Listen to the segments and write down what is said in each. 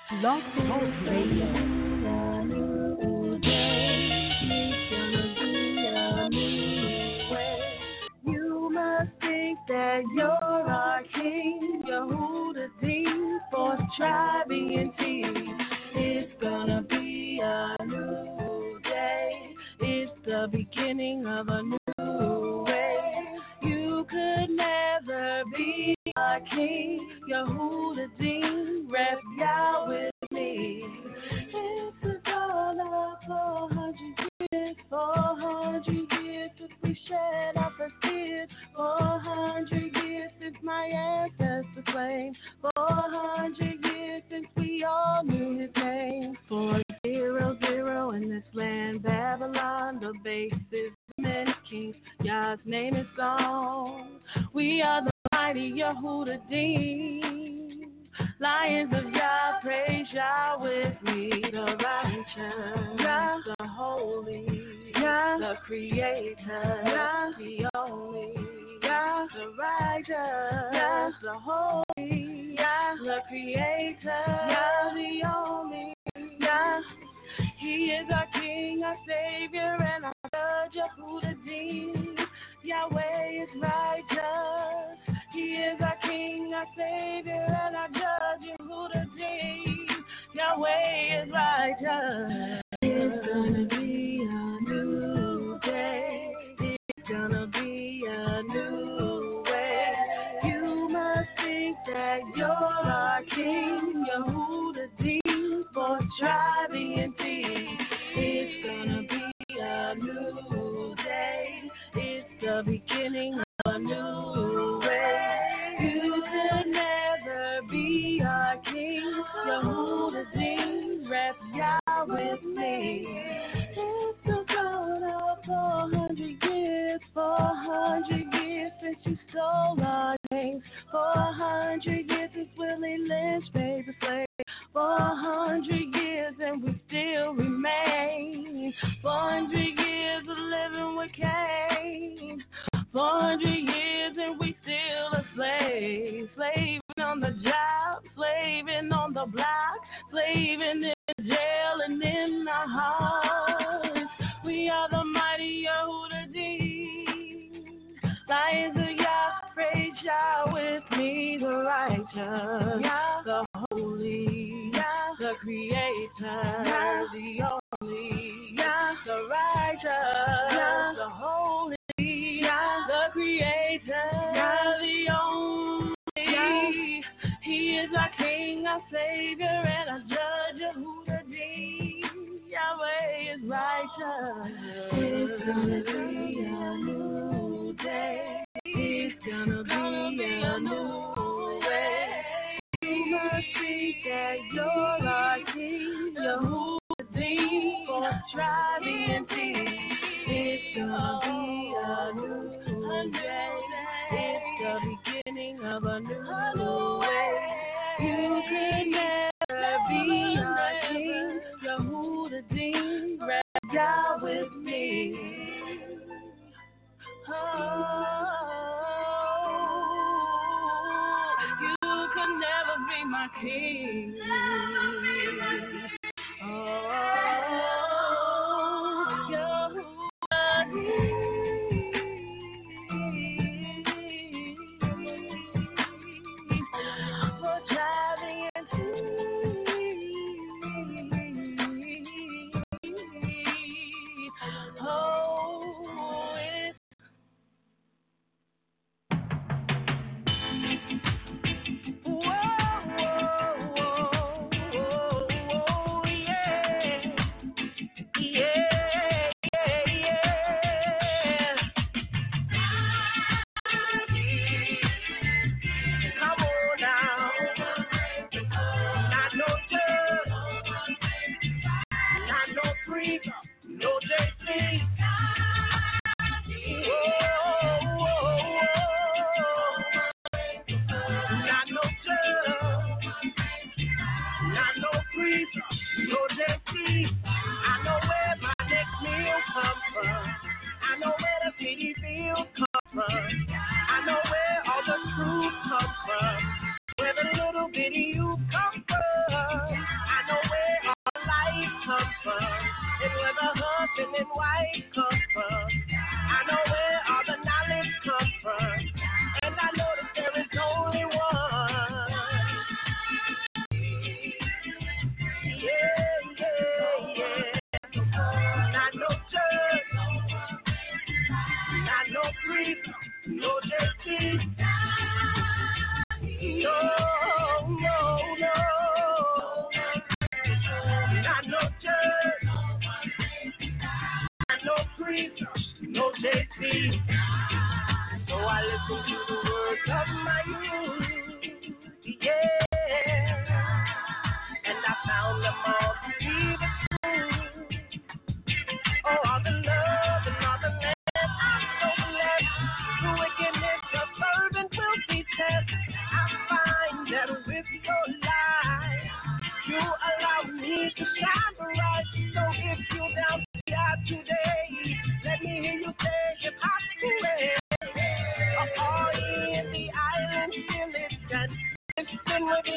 Blog Talk Radio. You must think that you're our king, Yehuda Dean, for striving and it's gonna be a new day. It's the beginning of a new way. You could never be our king, Yehuda Dean, rep Yah with me. It's a dollar, 400 years, 400 years since we shed our first tears, 400 years since my ancestors claimed, 400 years since we all knew his name. 400 in this land, Babylon, the base is many kings, Yah's name is gone. We are the mighty Yehuda Dean, Lions of Yah, praise Yah with me, the righteous, Yah, the holy, Yah, the creator, Yah, the only, Yah, the righteous, Yah, the holy, Yah, the creator, Yah, the only, Yah. He is our King, our Savior, and our Judge, Yehuda Dean. Yahweh is righteous. He is our King, our Savior, and our Judge, Yehuda Dean. Yahweh is righteous. It's gonna be a new day. It's gonna be a new way. You must think that you're our King, Yehuda Dean, for striving and peace. It's gonna be a new day. It's the beginning of a new way. You could never be our king, Yehuda Dean, rep Yah with me. It's the God of 400 years, 400 years since you stole our names, 400 years since Willie Lynch made the slave, 400 years and we still remain, 400 years of living with Cain, 400 years and we still a slave, slaving on the job, slaving on the block, slaving in jail and in our hearts. We are the mighty Yehuda Dean, Lions of Yah, praise Yah with me, the righteous, Yah, the holy, Yah, the creator, Yah, the only, Yah, the righteous, Yah, the holy, Yah, the creator, Yah, the only, Yah. He is our King, our Savior, and our Judge, Yehuda Dean. Yahweh is righteous. It's gonna be a new day. It's gonna be a new way. You must think that you're our King, Yehuda Dean, for striving and peace. It's gonna be a new day. It's the beginning of a new way. You could never be our King, Yehuda Dean, rap Yah with me. Oh, you could never be my king. Oh, Yehuda Dean, for driving and oh, it's no JC. Not no judge, not no priest, no JC. I know where my next meal comes from. I know where the city fields come from. I know where all the truth comes from. Where the little bitty you come from.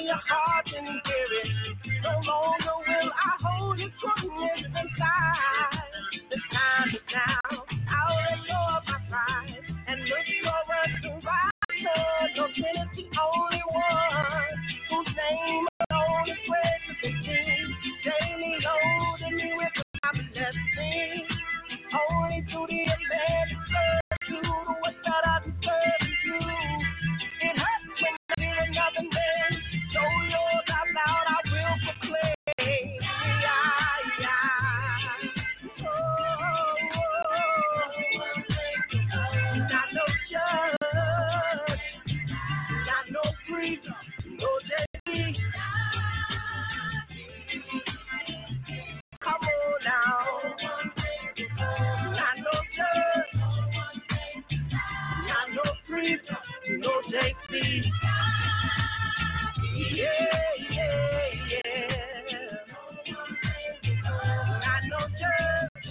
your heart and hear it. No longer will I hold your goodness inside. The time is now. I'll let go of my pride and look forward to rise. Your Trinity, only one whose name alone is great to be seen. Daily loading me with my blessing. Only to the advantage of you, what that I deserve is you. It hurts when I hear another man. So Lord, out loud I will proclaim. Not no judge, not no priest, no JP. Come on now. Not no judge, not no priest, no JP. Yeah, yeah, yeah. Not no judge,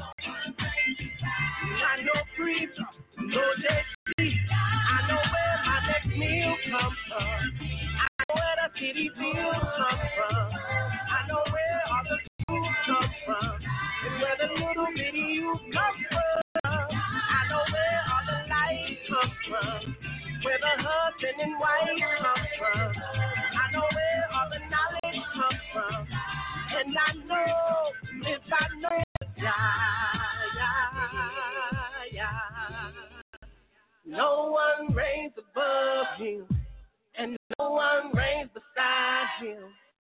not no priest, no JP. I know where my next meal comes from. I know where the city view comes from. I know where all the food comes from. And where the little bitty you come from. I know where all the light comes from. Where the husband and wife come from. I know where all the knowledge comes from. And I know, if I know, no one reigns above him, and no one reigns beside him.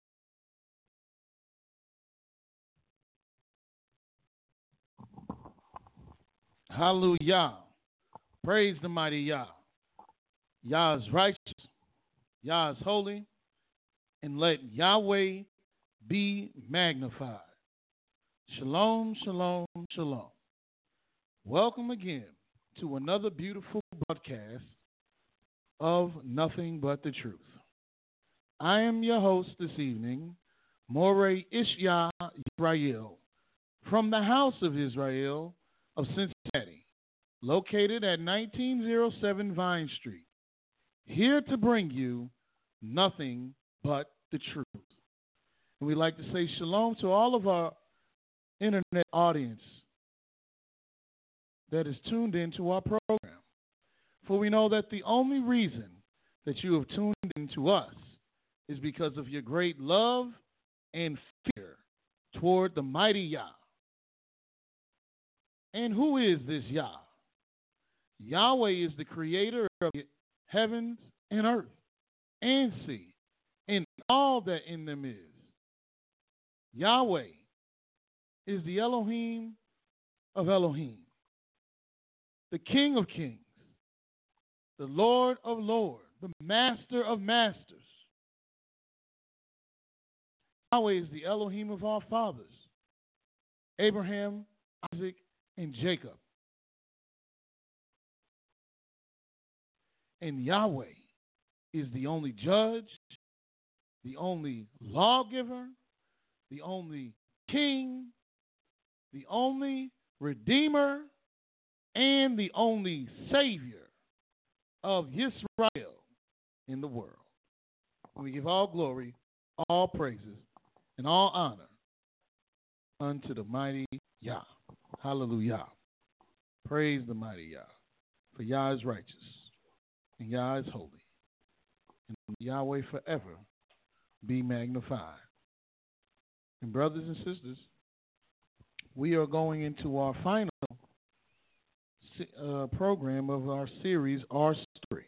Hallelujah. Praise the mighty Yah. Yah is righteous. Yah is holy. And let Yahweh be magnified. Shalom, shalom, shalom. Welcome again to another beautiful broadcast of Nothing But the Truth. I am your host this evening, Moreh Ishya Israel, from the House of Israel of Cincinnati, located at 1907 Vine Street, here to bring you nothing but the truth. And we'd like to say shalom to all of our internet audience that is tuned into our program. For we know that the only reason that you have tuned into us is because of your great love and fear toward the mighty Yah. And who is this Yah? Yahweh is the creator of the heavens and earth and sea and all that in them is. Yahweh is the Elohim of Elohim, the King of kings, the Lord of lords, the Master of masters. Yahweh is the Elohim of our fathers, Abraham, Isaac, and Jacob. And Yahweh is the only judge, the only lawgiver, the only king, the only redeemer, and the only savior of Israel in the world. We give all glory, all praises, and all honor unto the mighty Yah. Hallelujah. Praise the mighty Yah. For Yah is righteous, and Yah is holy, and Yahweh forever be magnified. And brothers and sisters, we are going into our final program of our series, Our Story.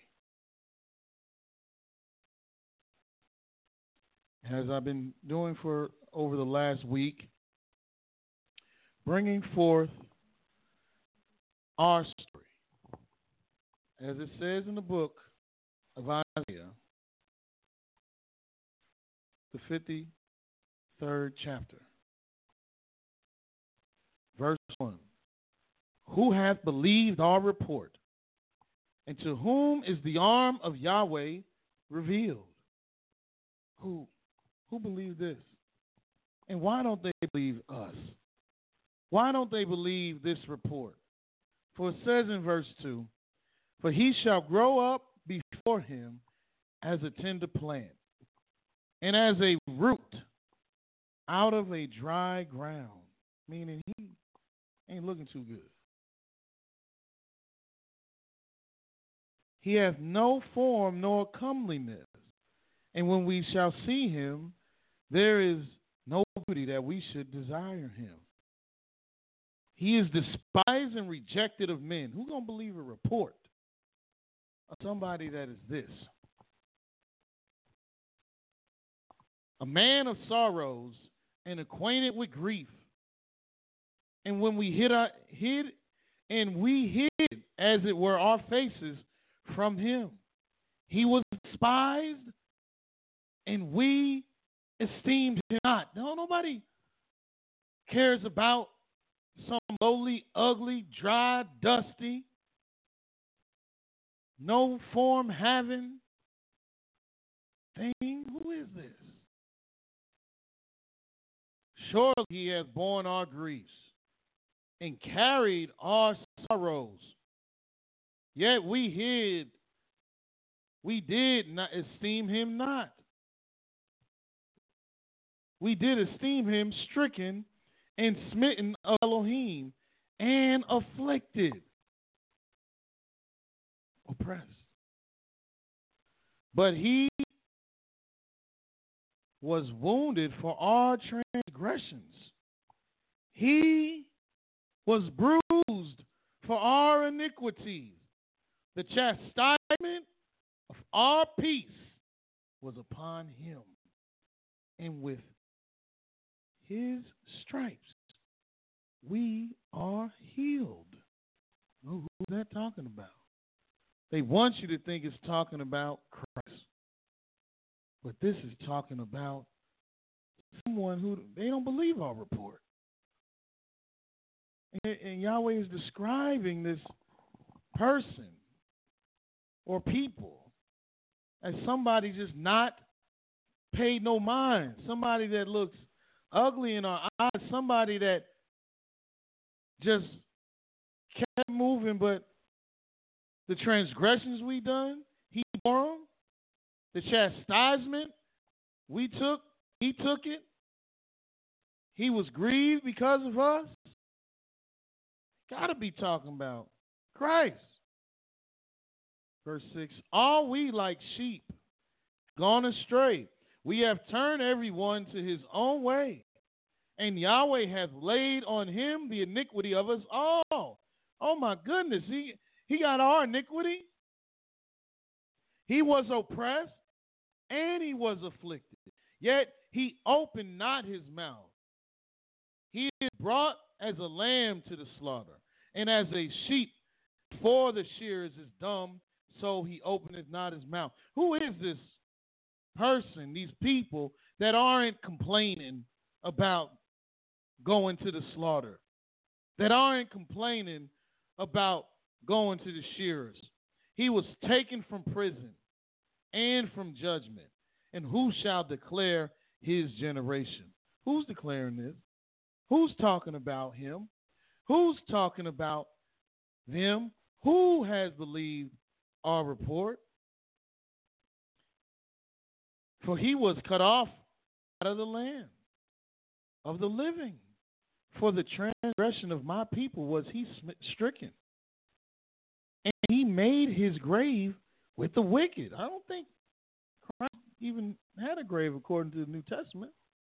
As I've been doing for over the last week, bringing forth our story. As it says in the book of Isaiah, the 53rd chapter, verse 1. Who hath believed our report? And to whom is the arm of Yahweh revealed? Who believed this? And why don't they believe us? Why don't they believe this report? For it says in verse 2, for he shall grow up before him as a tender plant, and as a root out of a dry ground, meaning he ain't looking too good. He hath no form nor comeliness, and when we shall see him, there is no beauty that we should desire him. He is despised and rejected of men. Who's going to believe a report of somebody that is this? A man of sorrows and acquainted with grief. And when we hid, as it were, our faces from him. He was despised, and we esteemed him not. No, nobody cares about some lowly, ugly, dry, dusty, no form having thing. Who is this? Surely he hath borne our griefs and carried our sorrows. Yet we did not esteem him not. We did esteem him stricken and smitten of Elohim and afflicted, oppressed. But he was wounded for our transgressions. He was bruised for our iniquities. The chastisement of our peace was upon him, and with his stripes we are healed. Who's that talking about? They want you to think it's talking about Christ, but this is talking about someone who they don't believe our report. And Yahweh is describing this person or people as somebody just not paid no mind, somebody that looks ugly in our eyes, somebody that just kept moving, but the transgressions we done, he bore them. The chastisement we took, he took it. He was grieved because of us. Got to be talking about Christ. Verse 6, all we like sheep gone astray. We have turned everyone to his own way, and Yahweh hath laid on him the iniquity of us all. Oh my goodness, he got our iniquity. He was oppressed and he was afflicted, yet he opened not his mouth. He is brought as a lamb to the slaughter, and as a sheep before the shearers is dumb, so he openeth not his mouth. Who is this person, these people that aren't complaining about going to the slaughter, that aren't complaining about going to the shearers? He was taken from prison and from judgment, and who shall declare his generation? Who's declaring this? Who's talking about him? Who's talking about them? Who has believed our report? For he was cut off out of the land of the living. For the transgression of my people was he stricken. And he made his grave with the wicked. I don't think Christ even had a grave according to the New Testament.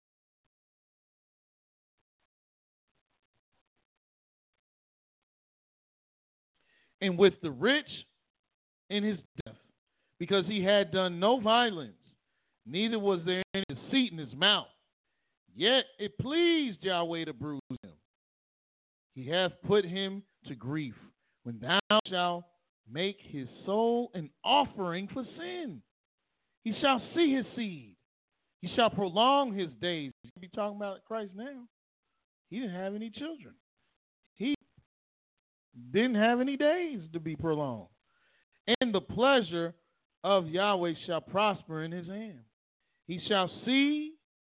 And with the rich in his death, because he had done no violence, neither was there any deceit in his mouth. Yet it pleased Yahweh to bruise him. He hath put him to grief. When thou shalt make his soul an offering for sin, he shall see his seed. He shall prolong his days. He'll be talking about Christ now. He didn't have any children. He didn't have any days to be prolonged. And the pleasure of Yahweh shall prosper in his hand. He shall see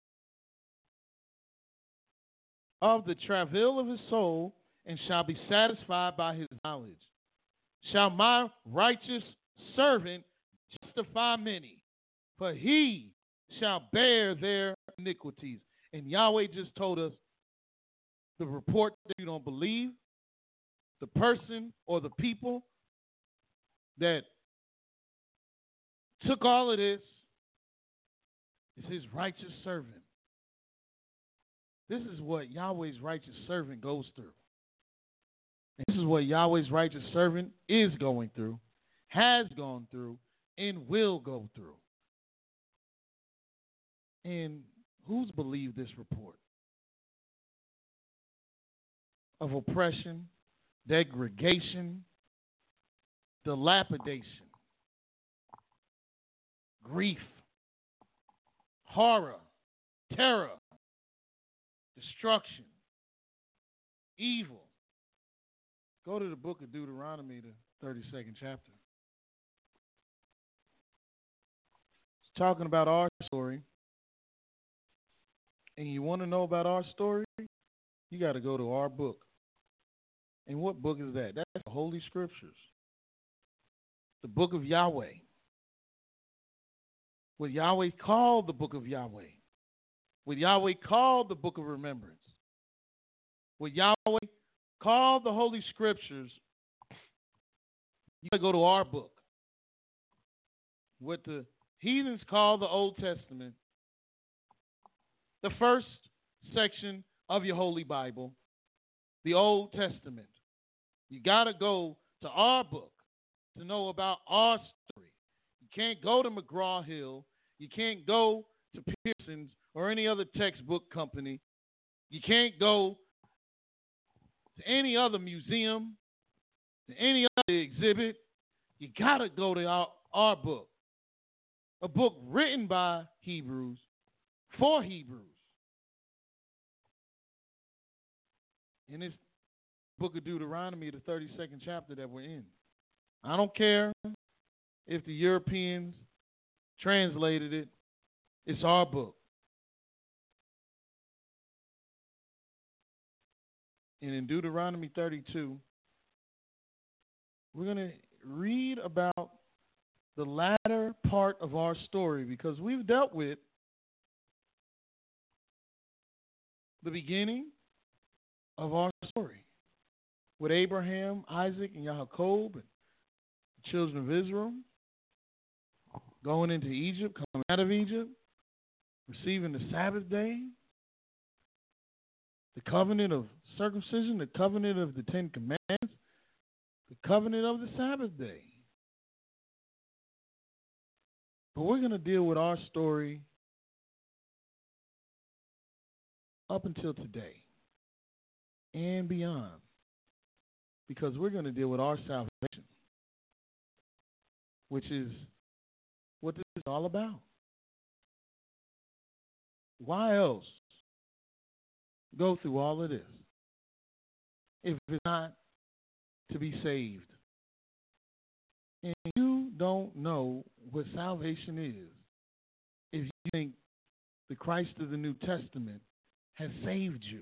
of the travail of his soul, and shall be satisfied by his knowledge. Shall my righteous servant justify many? For he shall bear their iniquities. And Yahweh just told us the report that you don't believe, the person or the people that took all of this is his righteous servant. This is what Yahweh's righteous servant goes through. And this is what Yahweh's righteous servant is going through, has gone through, and will go through. And who's believed this report of oppression, degradation, dilapidation, grief, horror, terror, destruction, evil? Go to the book of Deuteronomy, the 32nd chapter. It's talking about our story. And you want to know about our story? You got to go to our book. And what book is that? That's the Holy Scriptures. The book of Yahweh. What Yahweh called the book of Yahweh. What Yahweh called the book of remembrance. What Yahweh called the Holy Scriptures. You got to go to our book. What the heathens call the Old Testament. The first section of your Holy Bible, the Old Testament. You got to go to our book to know about our story. You can't go to McGraw-Hill. You can't go to Pearson's or any other textbook company. You can't go to any other museum, to any other exhibit. You got to go to our book. A book written by Hebrews for Hebrews. In this book of Deuteronomy, the 32nd chapter that we're in. I don't care if the Europeans translated it. It's our book. And in Deuteronomy 32, we're going to read about the latter part of our story because we've dealt with the beginning of our story with Abraham, Isaac, and Jacob, and the children of Israel going into Egypt, coming out of Egypt, receiving the Sabbath day, the covenant of circumcision, the covenant of the Ten Commandments, the covenant of the Sabbath day. But we're going to deal with our story up until today and beyond, because we're going to deal with our salvation, which is what this is all about. Why else go through all of this if it's not to be saved? And you don't know what salvation is if you think the Christ of the New Testament has saved you.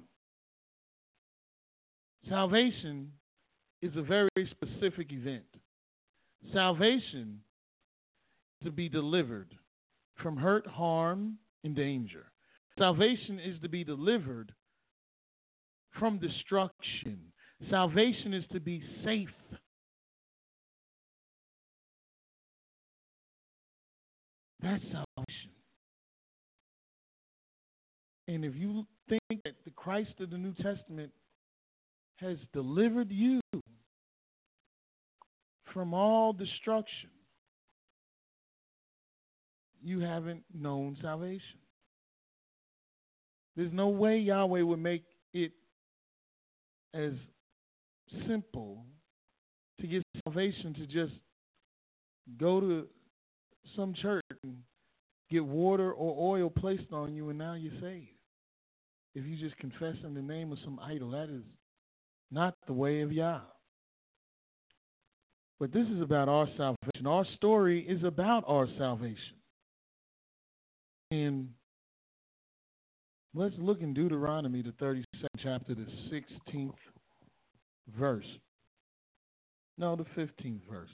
Salvation is a very specific event. Salvation is to be delivered from hurt, harm, and danger. Salvation is to be delivered from destruction. Salvation is to be safe. That's salvation. And if you think that the Christ of the New Testament has delivered you from all destruction, you haven't known salvation. There's no way Yahweh would make it as simple to get salvation to just go to some church and get water or oil placed on you and now you're saved. If you just confess in the name of some idol, that is not the way of Yah. But this is about our salvation. Our story is about our salvation. And let's look in Deuteronomy, the 32nd chapter, the 16th verse. No, the 15th verse.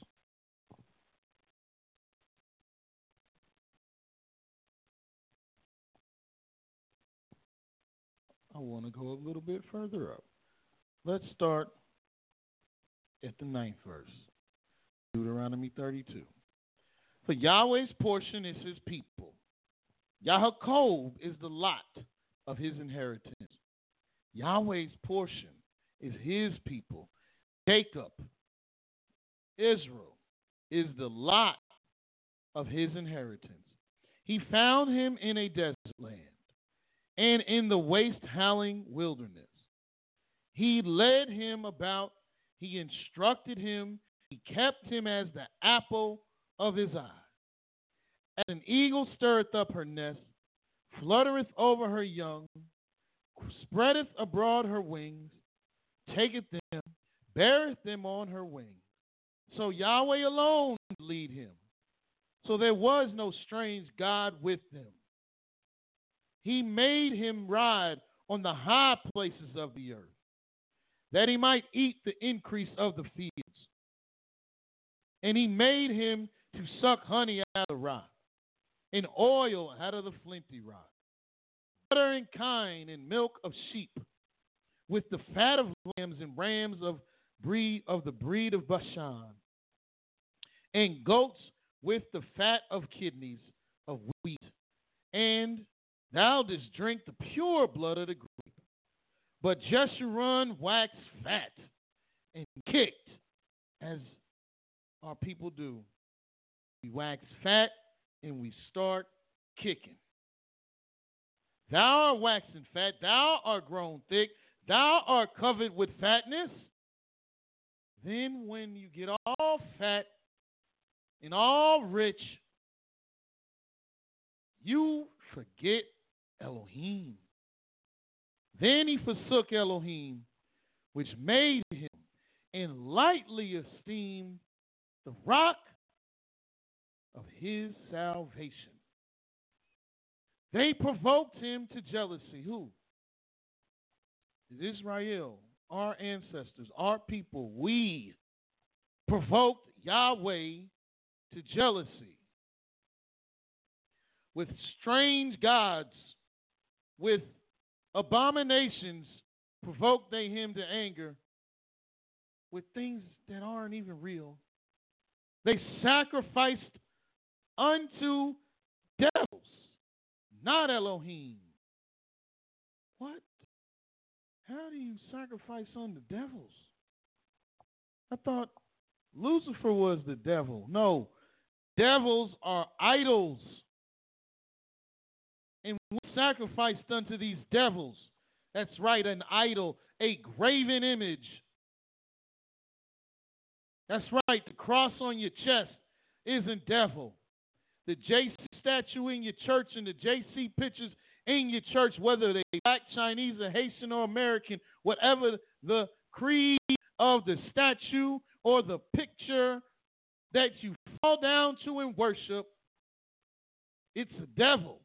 want to go a little bit further up. Let's start at the 9th verse, Deuteronomy 32. For Yahweh's portion is his people. Yaakov is the lot of his inheritance. Yahweh's portion is his people. Jacob, Israel, is the lot of his inheritance. He found him in a desert land and in the waste howling wilderness. He led him about, he instructed him, he kept him as the apple of his eye. As an eagle stirreth up her nest, fluttereth over her young, spreadeth abroad her wings, taketh them, beareth them on her wings. So Yahweh alone did lead him. So there was no strange God with them. He made him ride on the high places of the earth, that he might eat the increase of the fields. And he made him to suck honey out of the rock, and oil out of the flinty rock, butter and kine and milk of sheep, with the fat of lambs and rams of the breed of Bashan, and goats with the fat of kidneys of wheat. And thou didst drink the pure blood of the grape. But Jeshurun waxed fat and kicked, as our people do. We wax fat and we start kicking. Thou art waxen fat, thou art grown thick, thou art covered with fatness. Then when you get all fat and all rich, you forget Elohim. Then he forsook Elohim, which made him, and lightly esteemed the rock of his salvation. They provoked him to jealousy. Who? Israel, our ancestors, our people. We provoked Yahweh to jealousy with strange gods, with abominations. Provoked they him to anger with things that aren't even real. They sacrificed unto devils, not Elohim. What? How do you sacrifice unto devils? I thought Lucifer was the devil. No, devils are idols. And we sacrificed unto these devils. That's right, an idol, a graven image. That's right, the cross on your chest isn't devil. The JC statue in your church and the JC pictures in your church, whether they're black, Chinese, or Haitian, or American, whatever the creed of the statue or the picture that you fall down to and worship, it's a devil.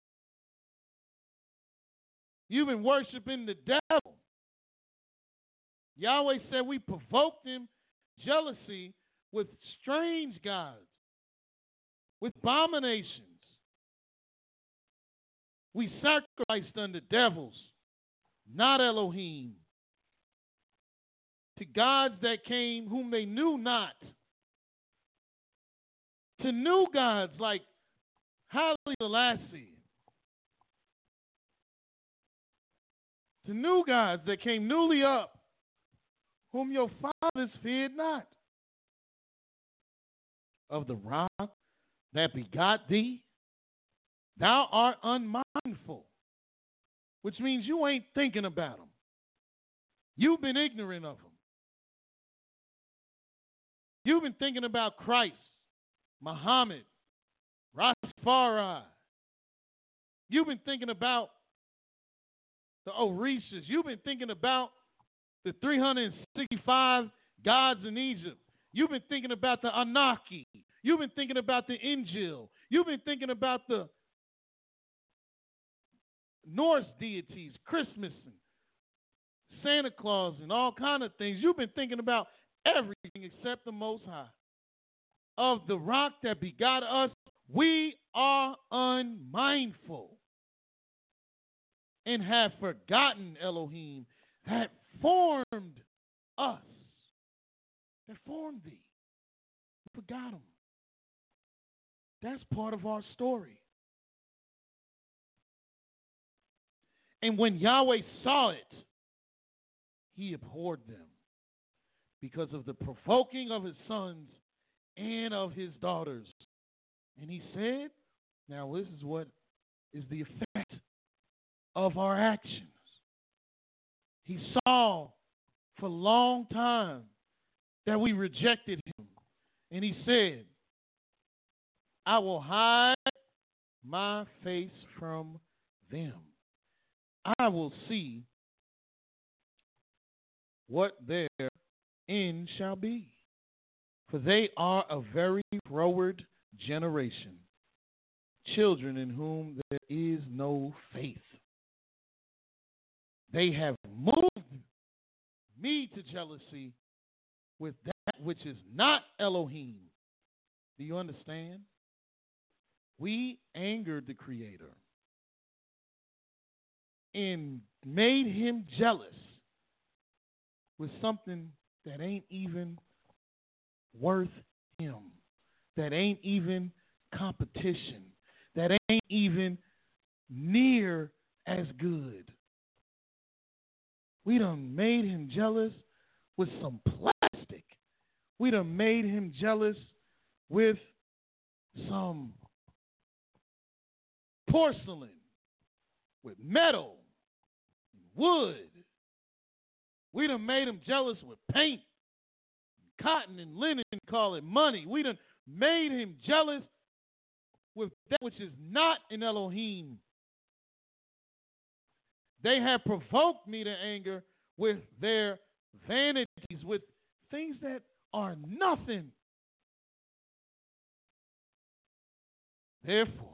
You've been worshiping the devil. Yahweh said we provoked him jealousy with strange gods, with abominations. We sacrificed unto devils, not Elohim, to gods that came whom they knew not, to new gods like Haile Selassie, to new gods that came newly up, whom your fathers feared not. Of the rock that begot thee, thou art unmindful, which means you ain't thinking about them. You've been ignorant of them. You've been thinking about Christ, Muhammad, Rastafari. You've been thinking about the Orishas. You've been thinking about the 365 gods in Egypt. You've been thinking about the Anunnaki. You've been thinking about the Injil. You've been thinking about the Norse deities, Christmas and Santa Claus and all kind of things. You've been thinking about everything except the Most High. Of the rock that begot us, we are unmindful. and have forgotten Elohim that formed us, that formed thee. We forgot him. That's part of our story. And when Yahweh saw it, he abhorred them because of the provoking of his sons and of his daughters. And he said, now this is what is the effect of our actions. He saw for a long time that we rejected him. And he said, I will hide my face from them. I will see what their end shall be. For they are a very froward generation, children in whom there is no faith. They have moved me to jealousy with that which is not Elohim. Do you understand? We angered the Creator and made him jealous with something that ain't even worth him, that ain't even competition, that ain't even near as good. We done made him jealous with some plastic. We done made him jealous with some porcelain, with metal, wood. We done made him jealous with paint, cotton and linen, call it money. We done made him jealous with that which is not in Elohim. They have provoked me to anger with their vanities, with things that are nothing. Therefore,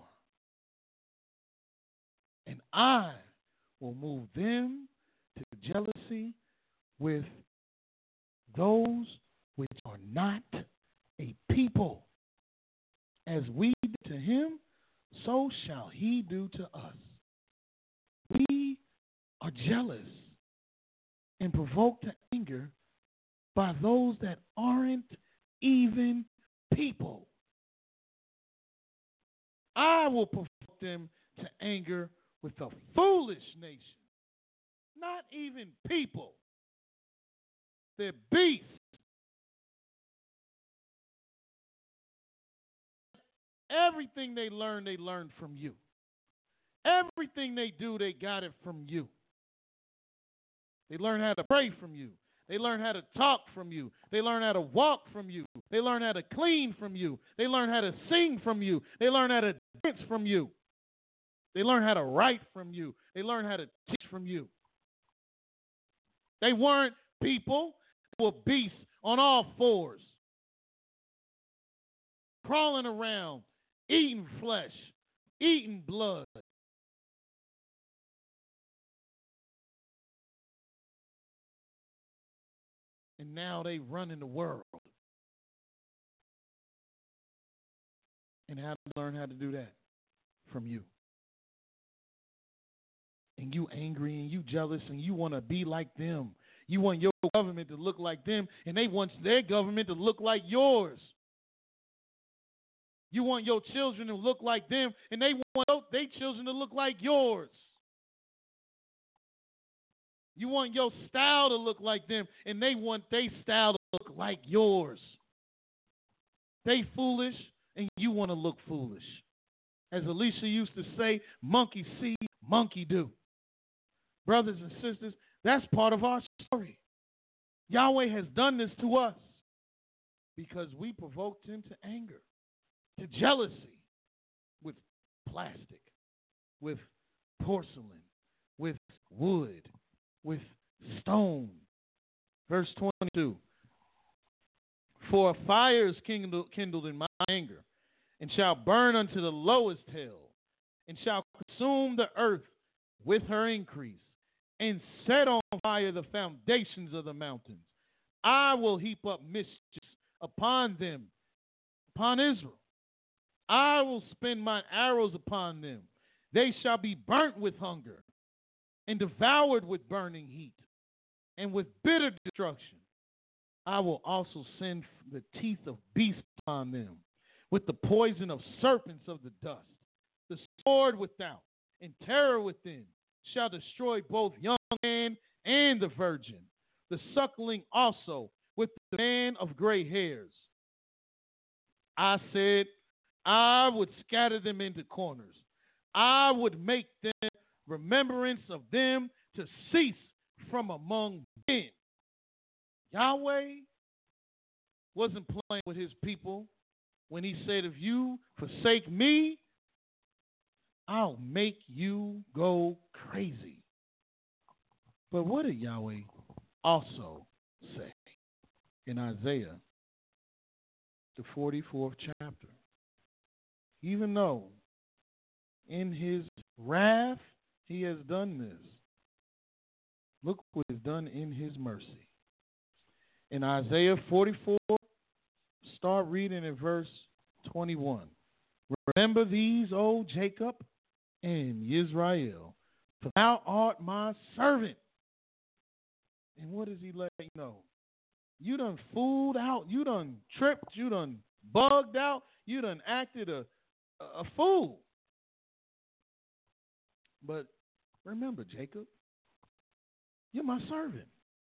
and I will move them to jealousy with those which are not a people. As we did to him, so shall he do to us. We are jealous and provoked to anger by those that aren't even people. I will provoke them to anger with a foolish nation, not even people. They're beasts. Everything they learned from you. Everything they do, they got it from you. They learn how to pray from you. They learn how to talk from you. They learn how to walk from you. They learn how to clean from you. They learn how to sing from you. They learn how to dance from you. They learn how to write from you. They learn how to teach from you. They weren't people. They were beasts on all fours, crawling around, eating flesh, eating blood. And now they run in the world. And how to learn how to do that? From you. And you angry and you jealous and you want to be like them. You want your government to look like them, and they want their government to look like yours. You want your children to look like them, and they want their children to look like yours. You want your style to look like them, and they want their style to look like yours. They foolish, and you want to look foolish. As Alicia used to say, monkey see, monkey do. Brothers and sisters, that's part of our story. Yahweh has done this to us because we provoked him to anger, to jealousy with plastic, with porcelain, with wood, with stone. Verse 22. For a fire is kindled in my anger, and shall burn unto the lowest hell, and shall consume the earth with her increase, and set on fire the foundations of the mountains. I will heap up mischief upon them, upon Israel. I will spend mine arrows upon them. They shall be burnt with hunger. and devoured with burning heat, and with bitter destruction. I will also send the teeth of beasts upon them, with the poison of serpents of the dust. The sword without and terror within shall destroy both young man and the virgin, the suckling also with the man of gray hairs. I said, I would scatter them into corners. I would make them remembrance of them to cease from among men. Yahweh wasn't playing with his people when he said, if you forsake me, I'll make you go crazy. But what did Yahweh also say in Isaiah, the 44th chapter? Even though in his wrath he has done this, look what is done in his mercy. In Isaiah 44, start reading at verse 21. Remember these, O Jacob and Israel, for thou art my servant. And what does he let you know? You done fooled out. You done tripped. You done bugged out. You done acted a fool. But remember, Jacob, you're my servant.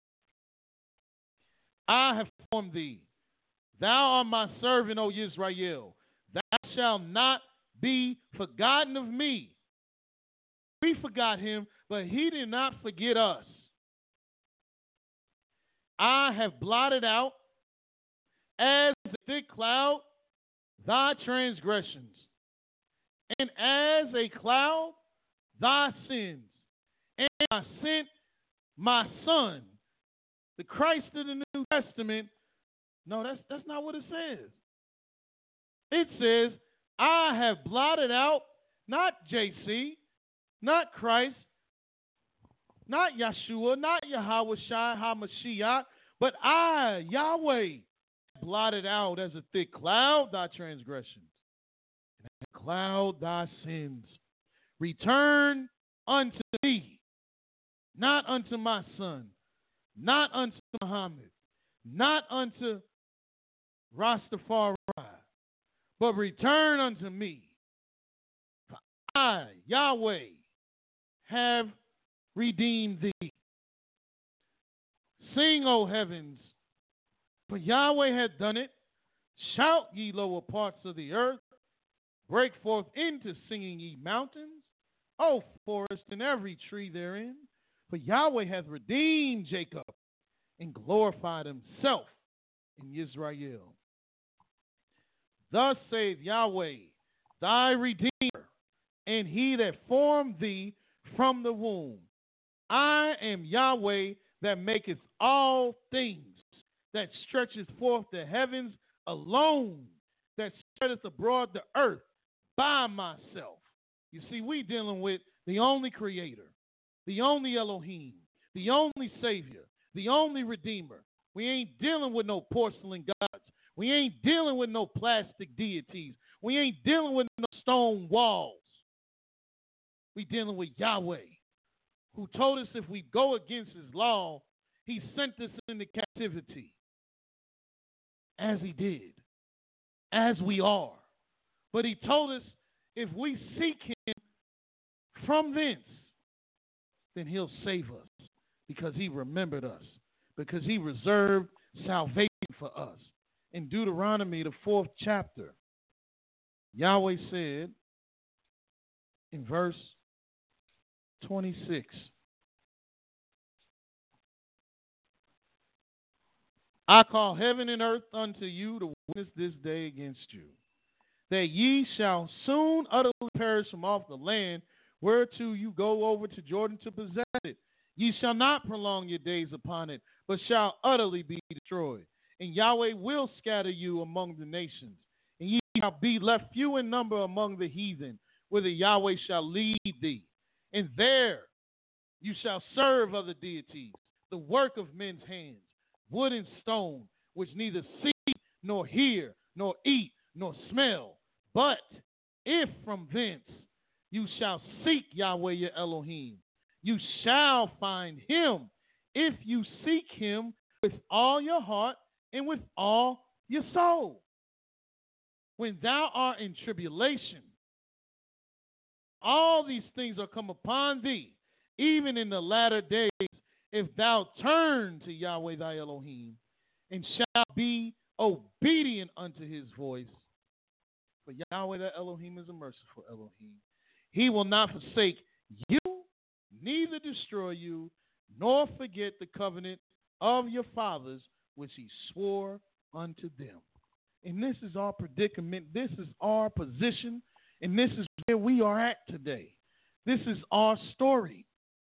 I have formed thee. Thou art my servant, O Israel. Thou shalt not be forgotten of me. We forgot him, but he did not forget us. I have blotted out as a thick cloud thy transgressions, and as a cloud thy sins. And I sent my son, the Christ of the New Testament. No, that's not what it says. It says, I have blotted out, not JC, not Christ, not Yeshua, not Yahweh Shai HaMashiach, but I, Yahweh, blotted out as a thick cloud thy transgressions, and as a cloud thy sins. Return unto me, not unto my son, not unto Muhammad, not unto Rastafari, but return unto me. For I, Yahweh, have redeemed thee. Sing, O heavens, for Yahweh hath done it. Shout, ye lower parts of the earth. Break forth into singing, ye mountains. O forest and every tree therein. For Yahweh hath redeemed Jacob and glorified himself in Israel. Thus saith Yahweh, thy Redeemer, and he that formed thee from the womb. I am Yahweh that maketh all things, that stretcheth forth the heavens alone, that spreadeth abroad the earth by myself. You see, we dealing with the only creator, the only Elohim, the only Savior, the only Redeemer. We ain't dealing with no porcelain gods. We ain't dealing with no plastic deities. We ain't dealing with no stone walls. We dealing with Yahweh, who told us if we go against his law, he sent us into captivity. As he did, as we are. But he told us if we seek him from thence, then he'll save us, because he remembered us, because he reserved salvation for us. In Deuteronomy, the 4th chapter, Yahweh said in verse 26, I call heaven and earth unto you to witness this day against you, that ye shall soon utterly perish from off the land whereto you go over to Jordan to possess it. Ye shall not prolong your days upon it, but shall utterly be destroyed. And Yahweh will scatter you among the nations, and ye shall be left few in number among the heathen, whither Yahweh shall lead thee. And there you shall serve other deities, the work of men's hands, wood and stone, which neither see, nor hear, nor eat, nor smell. But if from thence you shall seek Yahweh your Elohim, You shall find him if you seek him with all your heart and with all your soul. When thou art in tribulation, all these things are come upon thee, even in the latter days, if thou turn to Yahweh thy Elohim, and shalt be obedient unto his voice. For Yahweh thy Elohim is a merciful Elohim. He will not forsake you, neither destroy you, nor forget the covenant of your fathers, which he swore unto them. And this is our predicament. This is our position. And this is where we are at today. This is our story.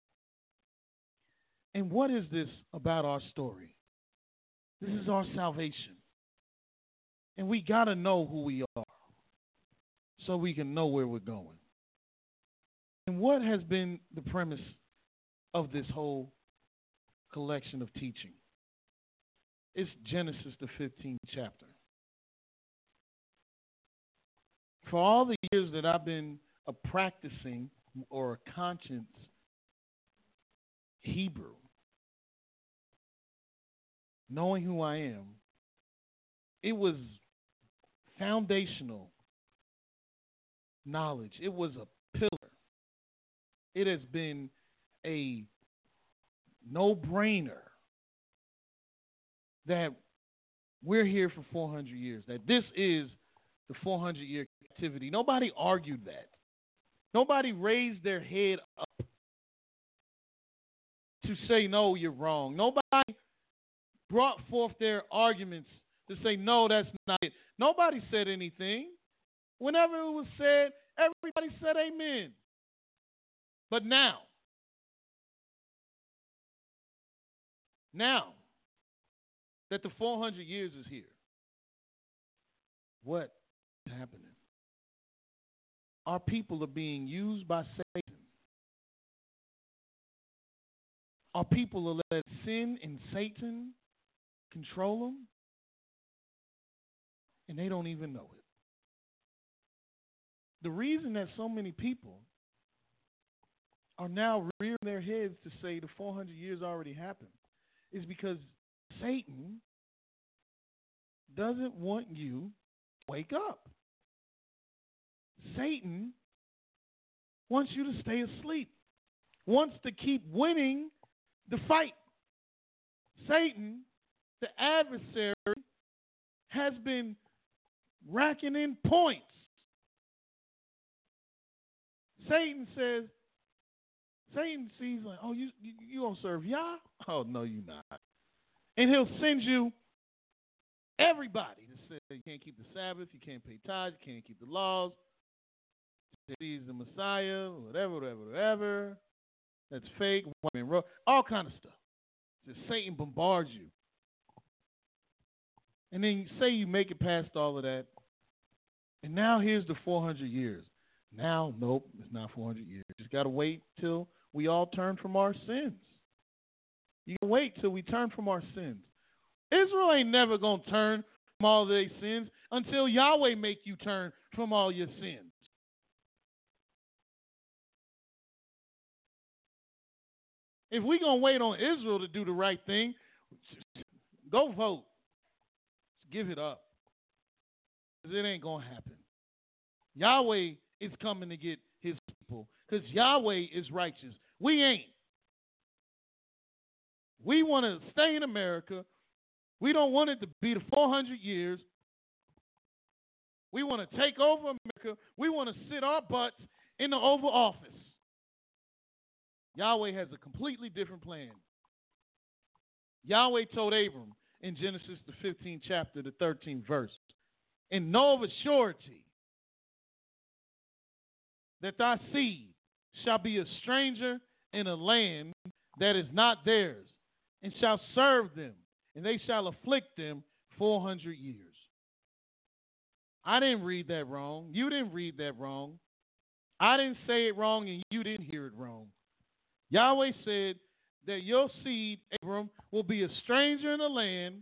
And what is this about our story? This is our salvation. And we got to know who we are so we can know where we're going. And what has been the premise of this whole collection of teaching? It's Genesis, the 15th chapter. For all the years that I've been a practicing or a conscience Hebrew, knowing who I am, it was foundational knowledge. It was a pillar. It has been a no-brainer that we're here for 400 years, that this is the 400-year captivity. Nobody argued that. Nobody raised their head up to say, no, you're wrong. Nobody brought forth their arguments to say, no, that's not it. Nobody said anything. Whenever it was said, everybody said amen. But now that the 400 years is here, what is happening? Our people are being used by Satan. Our people are let sin and Satan control them, and they don't even know it. The reason that so many people are now rearing their heads to say the 400 years already happened is because Satan doesn't want you to wake up. Satan wants you to stay asleep, wants to keep winning the fight. Satan, the adversary, has been racking in points. Satan sees like, oh, you gonna serve Yah? Oh, no, you not. And he'll send you everybody to say you can't keep the Sabbath, you can't pay tithes, you can't keep the laws. He's the Messiah, whatever. That's fake, all kind of stuff. So Satan bombards you. And then say you make it past all of that. And now here's the 400 years. Now, nope, it's not 400 years. Just got to wait till we all turn from our sins. You can wait till we turn from our sins. Israel ain't never going to turn from all their sins until Yahweh make you turn from all your sins. If we're going to wait on Israel to do the right thing, go vote. Give it up. Because it ain't going to happen. Yahweh is coming to get his people because Yahweh is righteous. We ain't. We want to stay in America. We don't want it to be the 400 years. We want to take over America. We want to sit our butts in the Oval Office. Yahweh has a completely different plan. Yahweh told Abram in Genesis, the 15th chapter, the 13th verse, and know of a surety that thy seed shall be a stranger in a land that is not theirs, and shall serve them, and they shall afflict them 400 years. I didn't read that wrong. You didn't read that wrong. I didn't say it wrong, and you didn't hear it wrong. Yahweh said that your seed, Abram, will be a stranger in a land,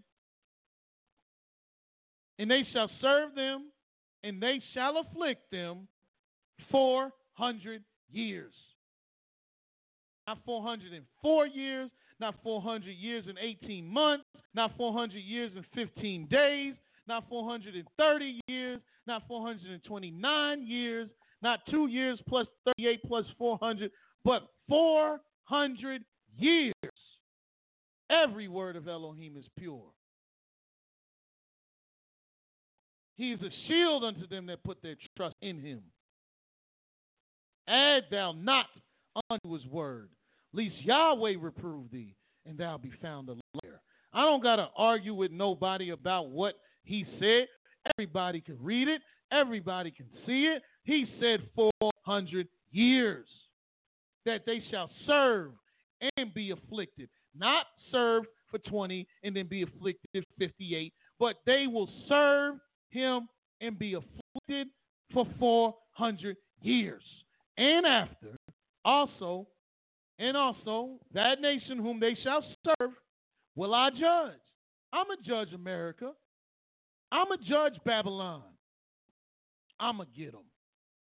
and they shall serve them, and they shall afflict them 400 years. not 404 years, not 400 years and 18 months, not 400 years and 15 days, not 430 years, not 429 years, not 2 years plus 38 plus 400, but 400 years. Every word of Elohim is pure. He is a shield unto them that put their trust in him. Add thou not unto his word, lest Yahweh reprove thee, and thou be found a liar. I don't got to argue with nobody about what he said. Everybody can read it. Everybody can see it. He said 400 years that they shall serve and be afflicted. Not serve for 20 and then be afflicted 58, but they will serve him and be afflicted for 400 years. And after, also that nation whom they shall serve will I judge. I'm a judge America. I'm a judge Babylon. I'm a get them.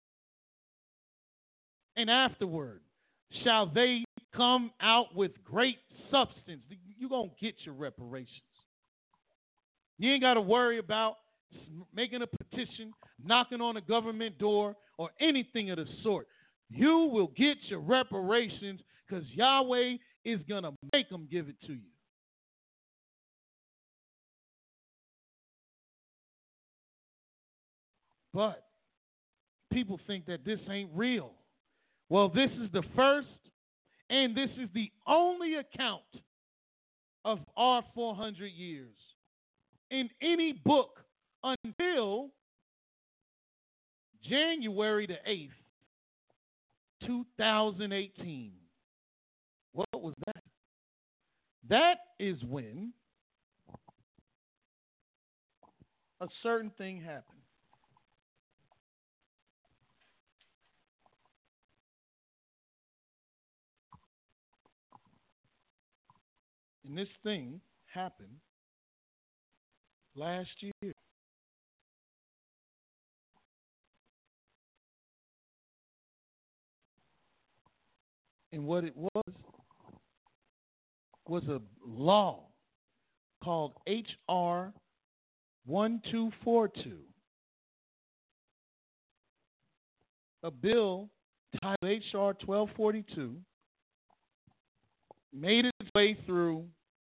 And afterward shall they come out with great substance. You're going to get your reparations. You ain't got to worry about making a petition, knocking on a government door, or anything of the sort. You will get your reparations because Yahweh is going to make them give it to you. But people think that this ain't real. Well, this is the first and this is the only account of our 400 years in any book until January the 8th, 2018. What was that? That is when a certain thing happened. And this thing happened last year. And what it was a law called H.R. 1242. A bill titled H.R. 1242 made its way through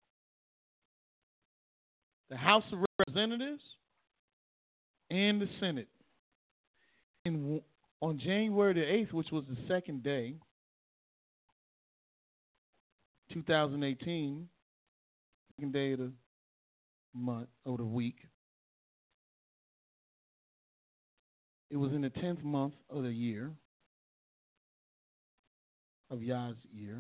the House of Representatives and the Senate. And on January the 8th, which was the second day, 2018, second day of the month or the week, it was in the 10th month of the year, of Yah's year.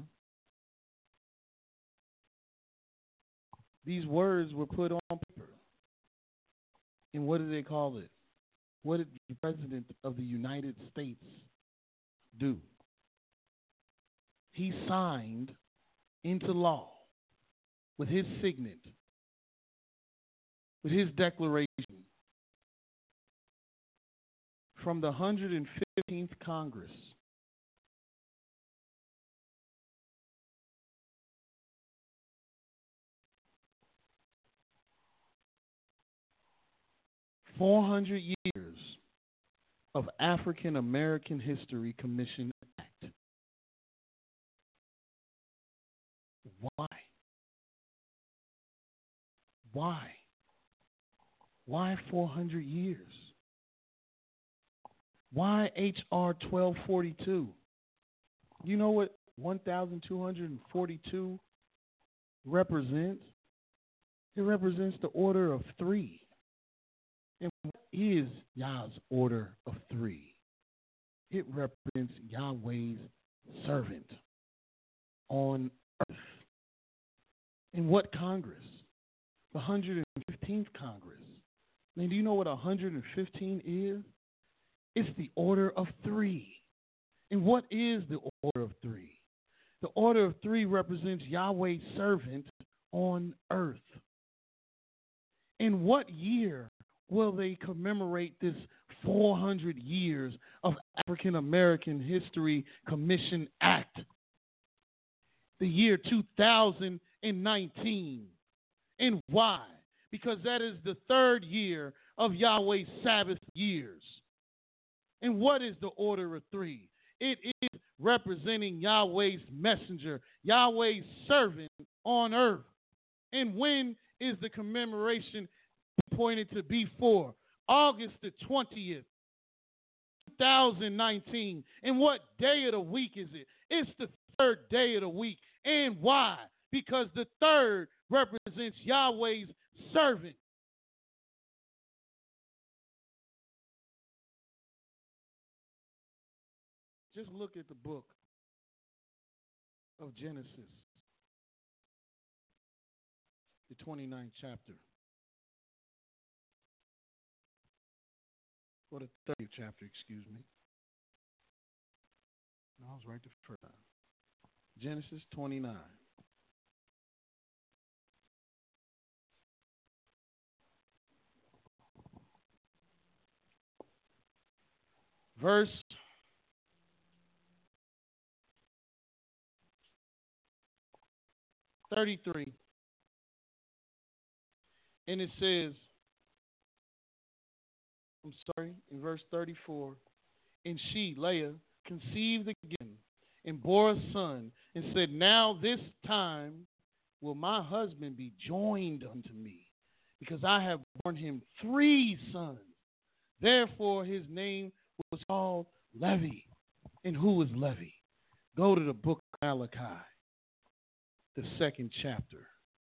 These words were put on paper. And what did they call it? What did the President of the United States do? He signed into law with his signet, with his declaration from the 115th Congress. "400 years of African American History Commission Act." Why? Why? Why 400 years? Why H.R. 1242? You know what 1242 represents? It represents the order of three. And what is Yah's order of three? It represents Yahweh's servant on earth. In what Congress? The 115th Congress. Now, do you know what 115 is? It's the order of three. And what is the order of three? The order of three represents Yahweh's servant on earth. In what year will they commemorate this 400 years of African American History Commission Act? the year 2019. And why? Because that is the third year of Yahweh's Sabbath years. And what is the order of three? It is representing Yahweh's messenger, Yahweh's servant on earth. And when is the commemoration appointed to be for? August the 20th, 2019. And what day of the week is it? It's the third day of the week. And why? Because the third represents Yahweh's servant. Just look at the book of Genesis, the 29th chapter, or the 30th chapter, excuse me. No, I was right the first time. Genesis 29. Verse 33. And it says, in verse 34, and she, Leah, conceived again and bore a son, and said, now this time will my husband be joined unto me, because I have borne him 3 sons. Therefore his name was called Levi. And who is Levi? Go to the book of Malachi, the 2nd chapter.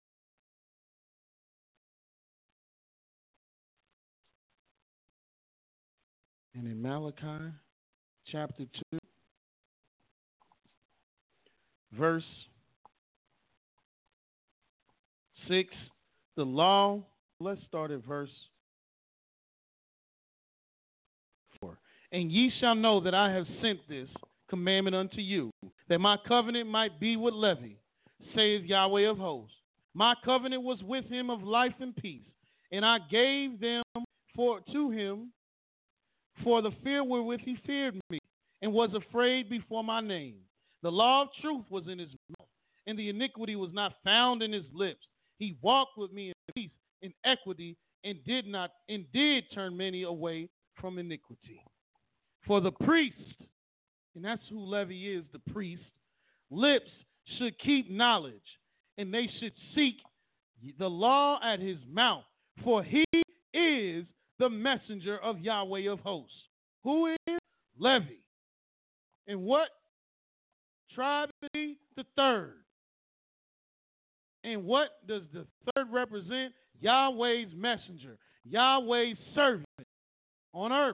And in Malachi chapter 2, verse 6, the law, let's start at verse 4. And ye shall know that I have sent this commandment unto you, that my covenant might be with Levi, saith Yahweh of hosts. My covenant was with him of life and peace, and I gave them to him for the fear wherewith he feared me, and was afraid before my name. The law of truth was in his mouth, and the iniquity was not found in his lips. He walked with me in peace, in equity, and did turn many away from iniquity. For the priest, and that's who Levi is, the priest, lips should keep knowledge, and they should seek the law at his mouth, for he is the messenger of Yahweh of hosts. Who is? Levi. And what tribe is he? The third. And what does the third represent? Yahweh's messenger, Yahweh's servant on earth.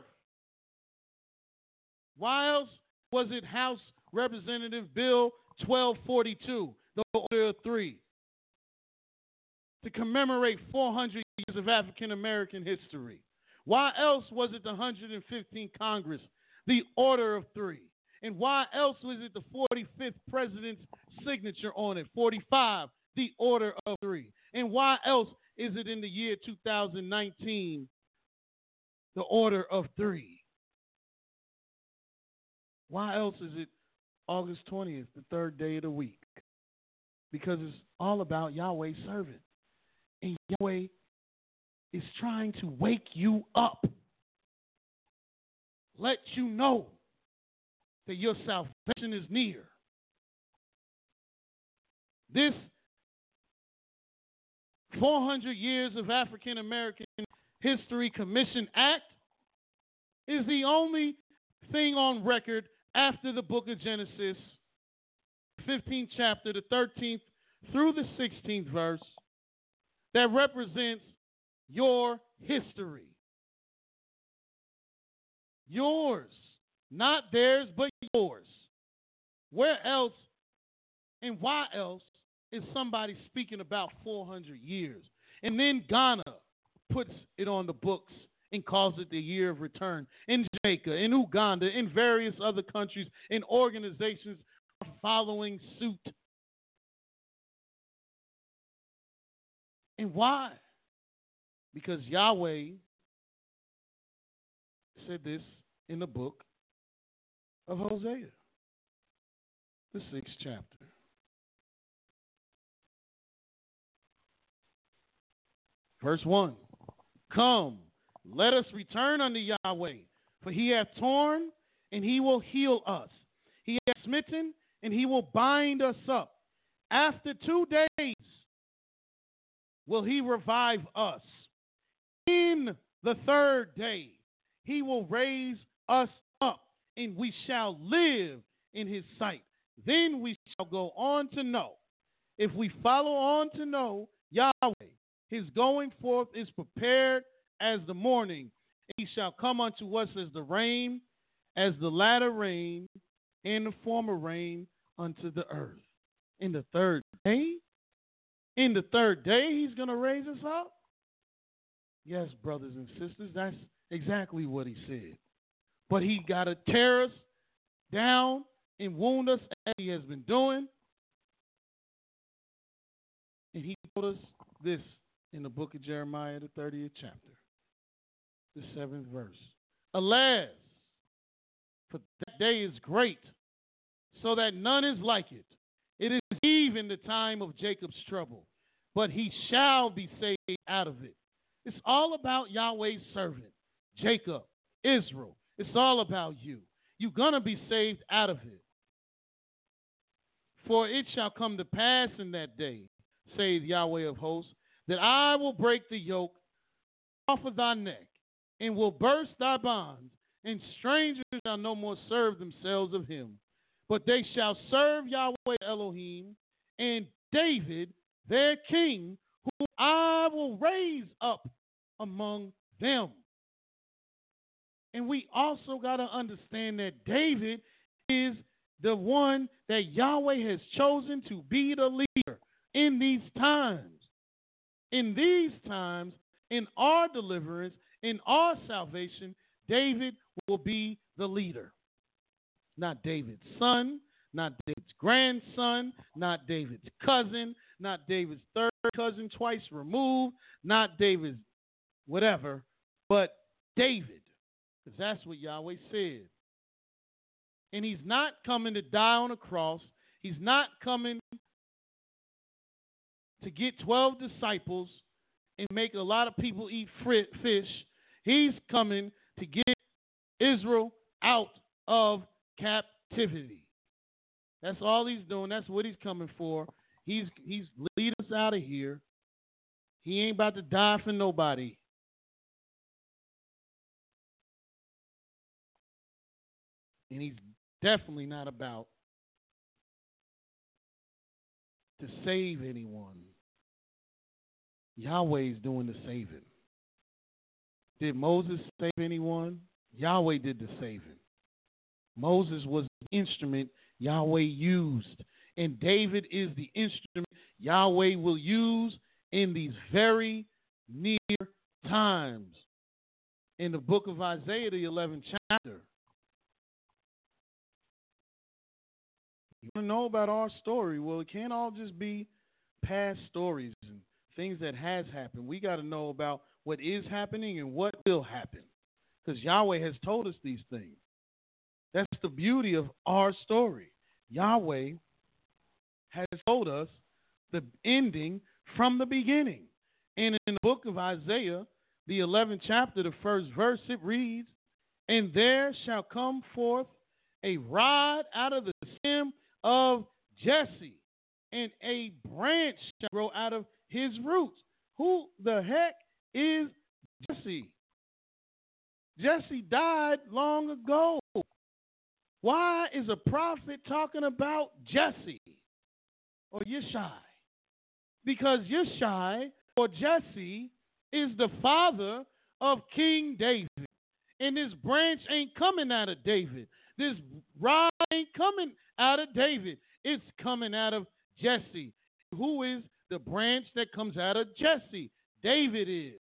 Why else was it House Representative Bill 1242, the order of three, to commemorate 400 years of African American history? Why else was it the 115th Congress, the order of three? And why else was it the 45th president's signature on it, 45, the order of three? And why else is it in the year 2019, the order of three? Why else is it August 20th, the third day of the week? Because it's all about Yahweh's servant. And Yahweh is trying to wake you up. Let you know that your salvation is near. This 400 years of African American History Commission Act is the only thing on record after the book of Genesis, 15th chapter, the 13th through the 16th verse, that represents your history. Yours. Not theirs, but yours. Where else and why else is somebody speaking about 400 years? And then Ghana puts it on the books and calls it the year of return. In Jamaica, in Uganda, in various other countries, and organizations are following suit. And why? Because Yahweh said this in the book of Hosea, the 6th chapter. Verse 1. Come, let us return unto Yahweh, for he hath torn, and he will heal us. He hath smitten, and he will bind us up. After 2 days will he revive us. In the 3rd day he will raise us up, and we shall live in his sight. Then we shall go on to know. If we follow on to know Yahweh, his going forth is prepared as the morning. He shall come unto us as the rain, as the latter rain, and the former rain unto the earth. In the 3rd day? In the 3rd day, he's going to raise us up? Yes, brothers and sisters, that's exactly what he said. But he got to tear us down and wound us as he has been doing. And he told us this in the book of Jeremiah, the 30th chapter, the 7th verse. Alas, for that day is great, so that none is like it. It is even the time of Jacob's trouble, but he shall be saved out of it. It's all about Yahweh's servant, Jacob, Israel. It's all about you. You're going to be saved out of it. For it shall come to pass in that day, saith Yahweh of hosts, that I will break the yoke off of thy neck, and will burst thy bonds, and strangers shall no more serve themselves of him. But they shall serve Yahweh Elohim, and David their king, whom I will raise up among them. And we also got to understand that David is the one that Yahweh has chosen to be the leader in these times. In these times, in our deliverance, in our salvation, David will be the leader. Not David's son, not David's grandson, not David's cousin, not David's third cousin twice removed, not David's whatever, but David. Because that's what Yahweh said. And he's not coming to die on a cross. He's not coming to get 12 disciples and make a lot of people eat fish. He's coming to get Israel out of captivity. That's all he's doing. That's what he's coming for. He's leading us out of here. He ain't about to die for nobody. And he's definitely not about to save anyone. Yahweh's doing the saving. Did Moses save anyone? Yahweh did the saving. Moses was the instrument Yahweh used. And David is the instrument Yahweh will use in these very near times. In the book of Isaiah, the 11th chapter. You want to know about our story? Well, it can't all just be past stories and things that has happened. We got to know about what is happening and what will happen. Because Yahweh has told us these things. That's the beauty of our story. Yahweh has told us the ending from the beginning. And in the book of Isaiah, the 11th chapter, the first verse, it reads, "And there shall come forth a rod out of the stem of Jesse, and a branch shall grow out of his roots." Who the heck is Jesse? Jesse died long ago. Why is a prophet talking about Jesse or Yeshai? Because Yeshai or Jesse is the father of King David. And this branch ain't coming out of David. This rod ain't coming out of David. It's coming out of Jesse. Who is the branch that comes out of Jesse? David is.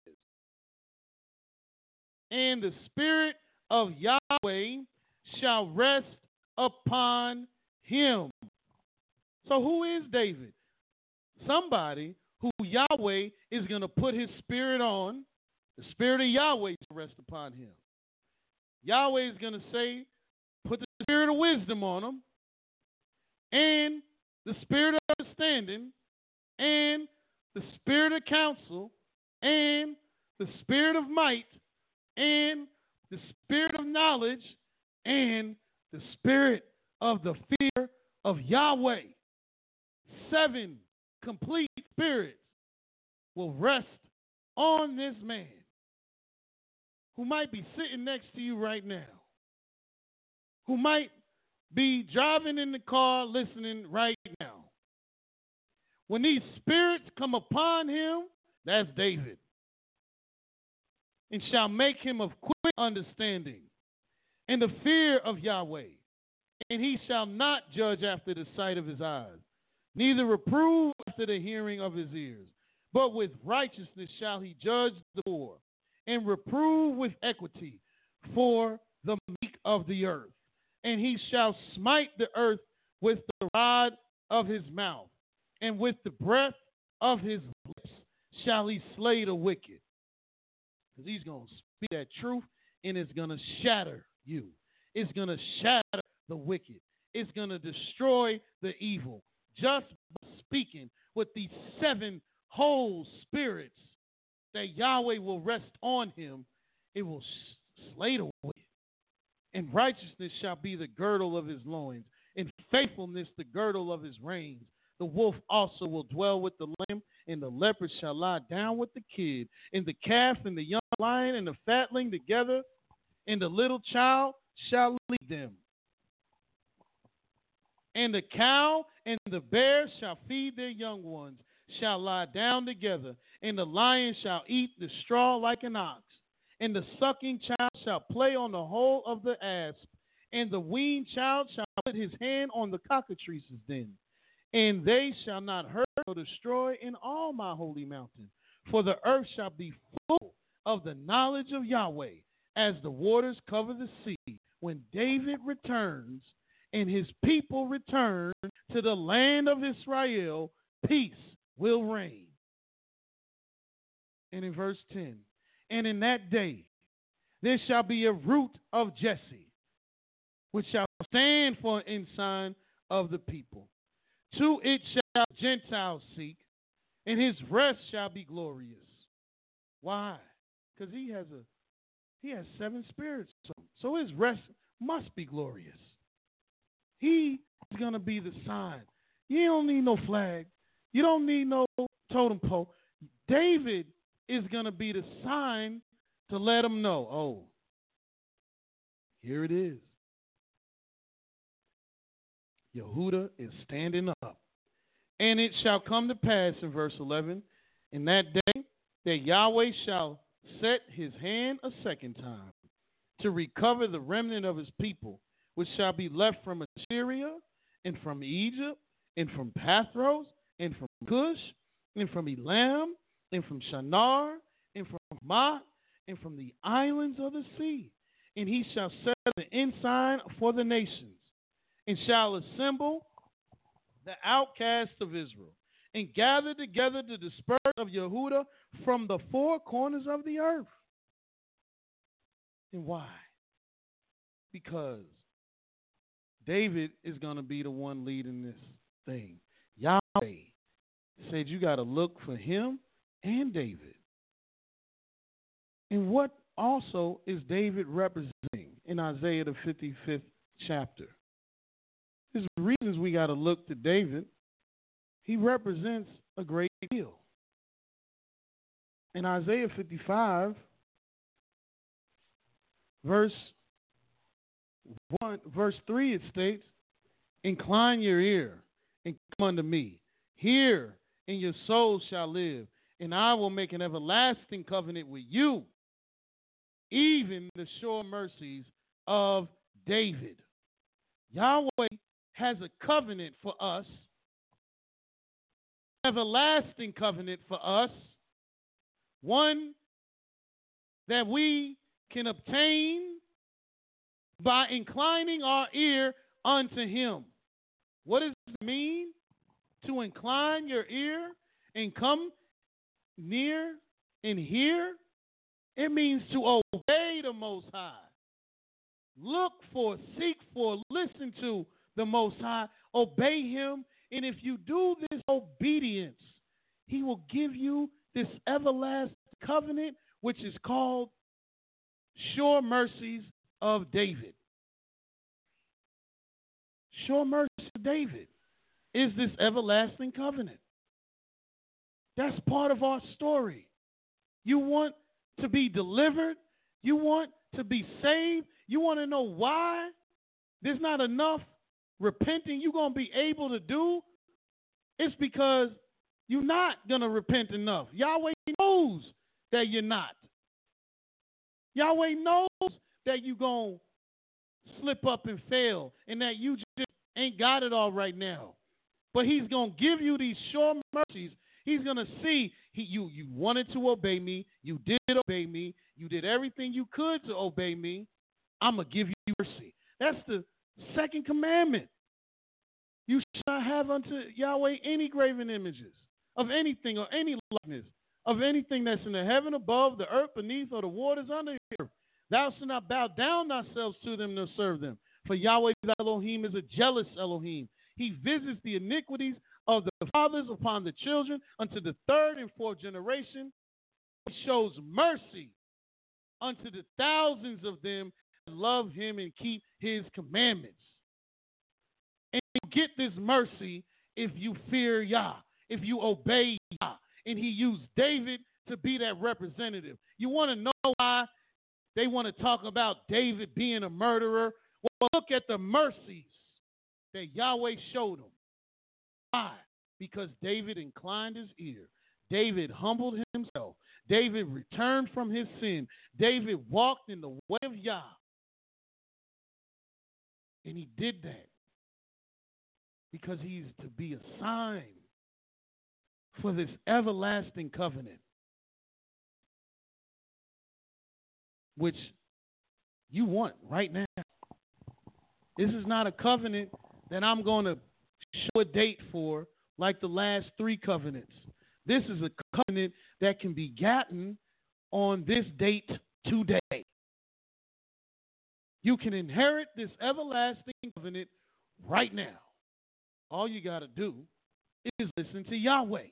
And the spirit of Yahweh shall rest upon him. So who is David? Somebody who Yahweh is going to put his spirit on. The spirit of Yahweh to rest upon him. Yahweh is going to say, put the spirit of wisdom on him, and the spirit of understanding, and the spirit of counsel, and the spirit of might, and the spirit of knowledge, and the spirit of the fear of Yahweh. 7 complete spirits will rest on this man who might be sitting next to you right now, who might be driving in the car listening right now. When these spirits come upon him, that's David, and shall make him of quick understanding and the fear of Yahweh. And he shall not judge after the sight of his eyes, neither reprove after the hearing of his ears. But with righteousness shall he judge the poor, and reprove with equity for the meek of the earth. And he shall smite the earth with the rod of his mouth, and with the breath of his lips shall he slay the wicked. Because he's going to speak that truth, and it's going to shatter you. It's going to shatter the wicked. It's going to destroy the evil. Just by speaking with these 7 whole spirits that Yahweh will rest on him, it will slay the wicked. And righteousness shall be the girdle of his loins, and faithfulness the girdle of his reins. The wolf also will dwell with the lamb, and the leopard shall lie down with the kid, and the calf and the young lion and the fatling together, and the little child shall lead them. And the cow and the bear shall feed their young ones, shall lie down together, and the lion shall eat the straw like an ox. And the sucking child shall play on the hole of the asp, and the weaned child shall put his hand on the cockatrice's den. And they shall not hurt or destroy in all my holy mountain, for the earth shall be full of the knowledge of Yahweh, as the waters cover the sea. When David returns and his people return to the land of Israel, peace will reign. And in verse 10, and in that day there shall be a root of Jesse, which shall stand for an ensign of the people. To it shall Gentiles seek, and his rest shall be glorious. Why? Because he has 7 spirits, so his rest must be glorious. He is going to be the sign. You don't need no flag. You don't need no totem pole. David is going to be the sign to let them know, oh, here it is. Yehuda is standing up. And it shall come to pass in verse 11, in that day that Yahweh shall set his hand a second time to recover the remnant of his people, which shall be left from Assyria, and from Egypt, and from Pathros, and from Cush, and from Elam, and from Shinar, and from Hamath, and from the islands of the sea. And he shall set an ensign for the nations, and shall assemble the outcasts of Israel, and gather together the dispersed of Yehuda from the 4 corners of the earth. And why? Because David is going to be the one leading this thing. Yahweh said you got to look for him and David. And what also is David representing in Isaiah the 55th chapter? There's reasons we got to look to David. He represents a great deal. In Isaiah 55, verse 3, it states, incline your ear and come unto me. Hear, and your soul shall live, and I will make an everlasting covenant with you, even the sure mercies of David. Yahweh has a covenant for us, everlasting covenant for us, one that we can obtain by inclining our ear unto him. What does it mean to incline your ear and come near and hear? It means to obey the Most High. Look for, seek for, listen to the Most High, obey him, and if you do this obedience, he will give you this everlasting covenant which is called Sure Mercies of David. Sure mercy of David is this everlasting covenant. That's part of our story. You want to be delivered? You want to be saved? You want to know why there's not enough repenting you're going to be able to do? It's because you're not going to repent enough. Yahweh knows that you're not. Yahweh knows that you're going to slip up and fail and that you just ain't got it all right now. But he's going to give you these sure mercies. He's going to see you wanted to obey me. You did obey me. You did everything you could to obey me. I'm going to give you mercy. That's the second commandment. You shall not have unto Yahweh any graven images of anything or any likeness of anything that's in the heaven above, the earth beneath, or the waters under the earth. Thou shalt not bow down thyself to them nor serve them. For Yahweh thy Elohim is a jealous Elohim. He visits the iniquities of the fathers upon the children unto the third and fourth generation. He shows mercy unto the thousands of them that love him and keep his commandments. And you get this mercy if you fear Yah, if you obey Yah. And he used David to be that representative. You want to know why they want to talk about David being a murderer? Well, look at the mercies that Yahweh showed him. Why? Because David inclined his ear. David humbled himself. David returned from his sin. David walked in the way of Yah. And he did that because he's to be a sign for this everlasting covenant, which you want right now. This is not a covenant that I'm going to show a date for like the last three covenants. This is a covenant that can be gotten on this date today. You can inherit this everlasting covenant right now. All you got to do is listen to Yahweh.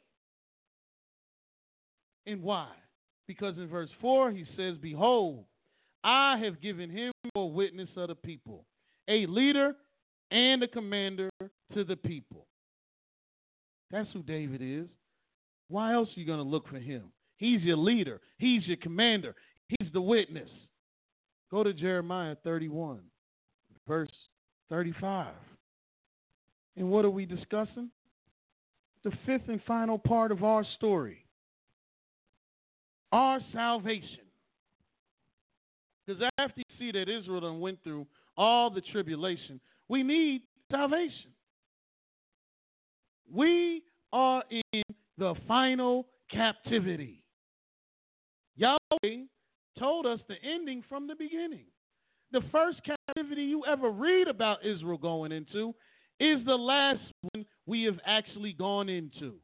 And why? Because in verse 4 he says, behold, I have given him a witness of the people, a leader and a commander to the people. That's who David is. Why else are you going to look for him? He's your leader. He's your commander. He's the witness. Go to Jeremiah 31, verse 35. And what are we discussing? The fifth and final part of our story. Our salvation. Because after you see that Israel done went through all the tribulation, we need salvation. We are in the final captivity. Yahweh told us the ending from the beginning. The first captivity you ever read about Israel going into is the last one we have actually gone into.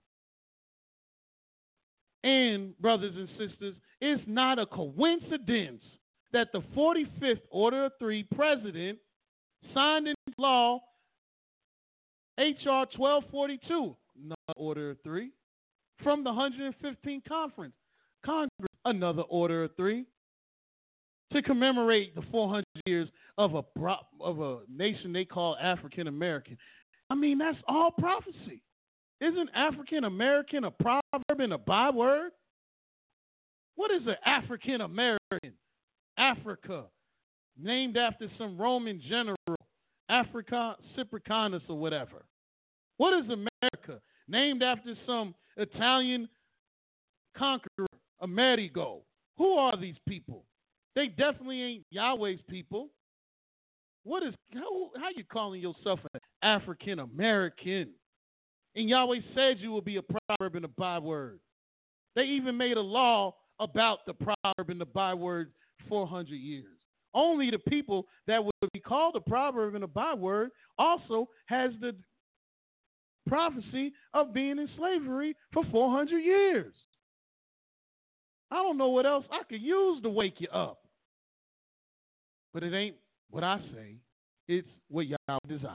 And, brothers and sisters, it's not a coincidence that the 45th Order of Three president signed into law H.R. 1242, another Order of Three, from the 115th Congress, another Order of Three, to commemorate the 400 years of a nation they call African American. I mean, that's all prophecy. Isn't African American a proverb and a byword? What is an African American? Africa, named after some Roman general, Africa Cyprianus or whatever. What is America? Named after some Italian conqueror, Amerigo. Who are these people? They definitely ain't Yahweh's people. What is how you calling yourself an African American? And Yahweh said you will be a proverb and a byword. They even made a law about the proverb and the byword 400 years. Only the people that would be called a proverb and a byword also has the prophecy of being in slavery for 400 years. I don't know what else I could use to wake you up. But it ain't what I say. It's what y'all desire.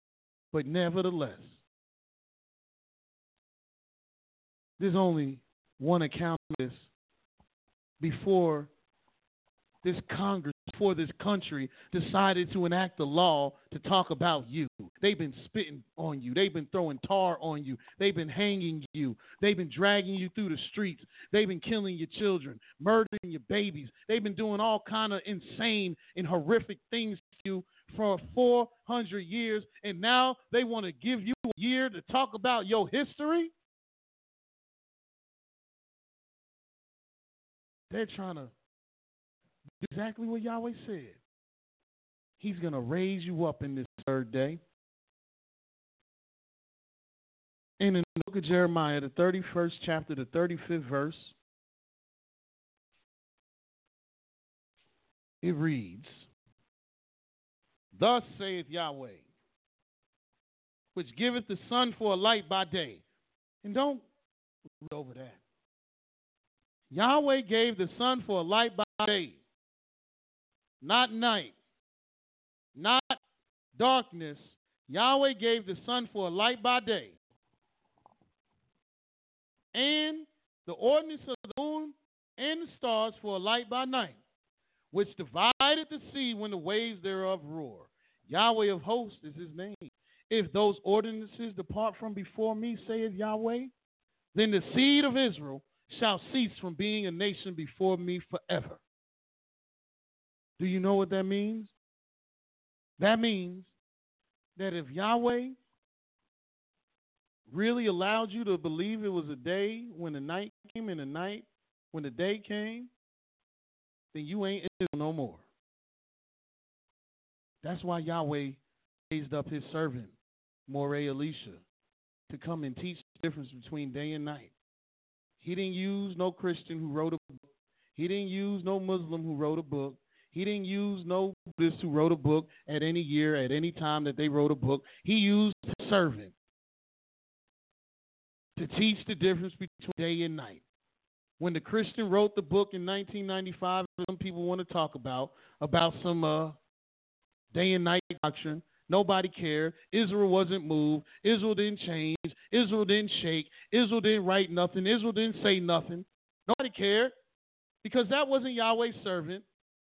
But nevertheless, there's only want to count this before this Congress, before this country decided to enact a law to talk about you. They've been spitting on you. They've been throwing tar on you. They've been hanging you. They've been dragging you through the streets. They've been killing your children, murdering your babies. They've been doing all kind of insane and horrific things to you for 400 years, and now they want to give you a year to talk about your history? They're trying to do exactly what Yahweh said. He's going to raise you up in this third day. And in the book of Jeremiah, the 31st chapter, the 35th verse, it reads, "Thus saith Yahweh, which giveth the sun for a light by day." And don't read over that. Yahweh gave the sun for a light by day, not night, not darkness. Yahweh gave the sun for a light by day, and the ordinance of the moon and the stars for a light by night, which divided the sea when the waves thereof roar. Yahweh of hosts is his name. If those ordinances depart from before me, saith Yahweh, then the seed of Israel shall cease from being a nation before me forever. Do you know what that means? That means that if Yahweh really allowed you to believe it was a day when the night came and a night when the day came, then you ain't Israel no more. That's why Yahweh raised up his servant, Moreh Elisha, to come and teach the difference between day and night. He didn't use no Christian who wrote a book. He didn't use no Muslim who wrote a book. He didn't use no Buddhist who wrote a book at any year, at any time that they wrote a book. He used his servant to teach the difference between day and night. When the Christian wrote the book in 1995, some people want to talk about some day and night doctrine, nobody cared. Israel wasn't moved. Israel didn't change. Israel didn't shake. Israel didn't write nothing. Israel didn't say nothing. Nobody cared because that wasn't Yahweh's servant.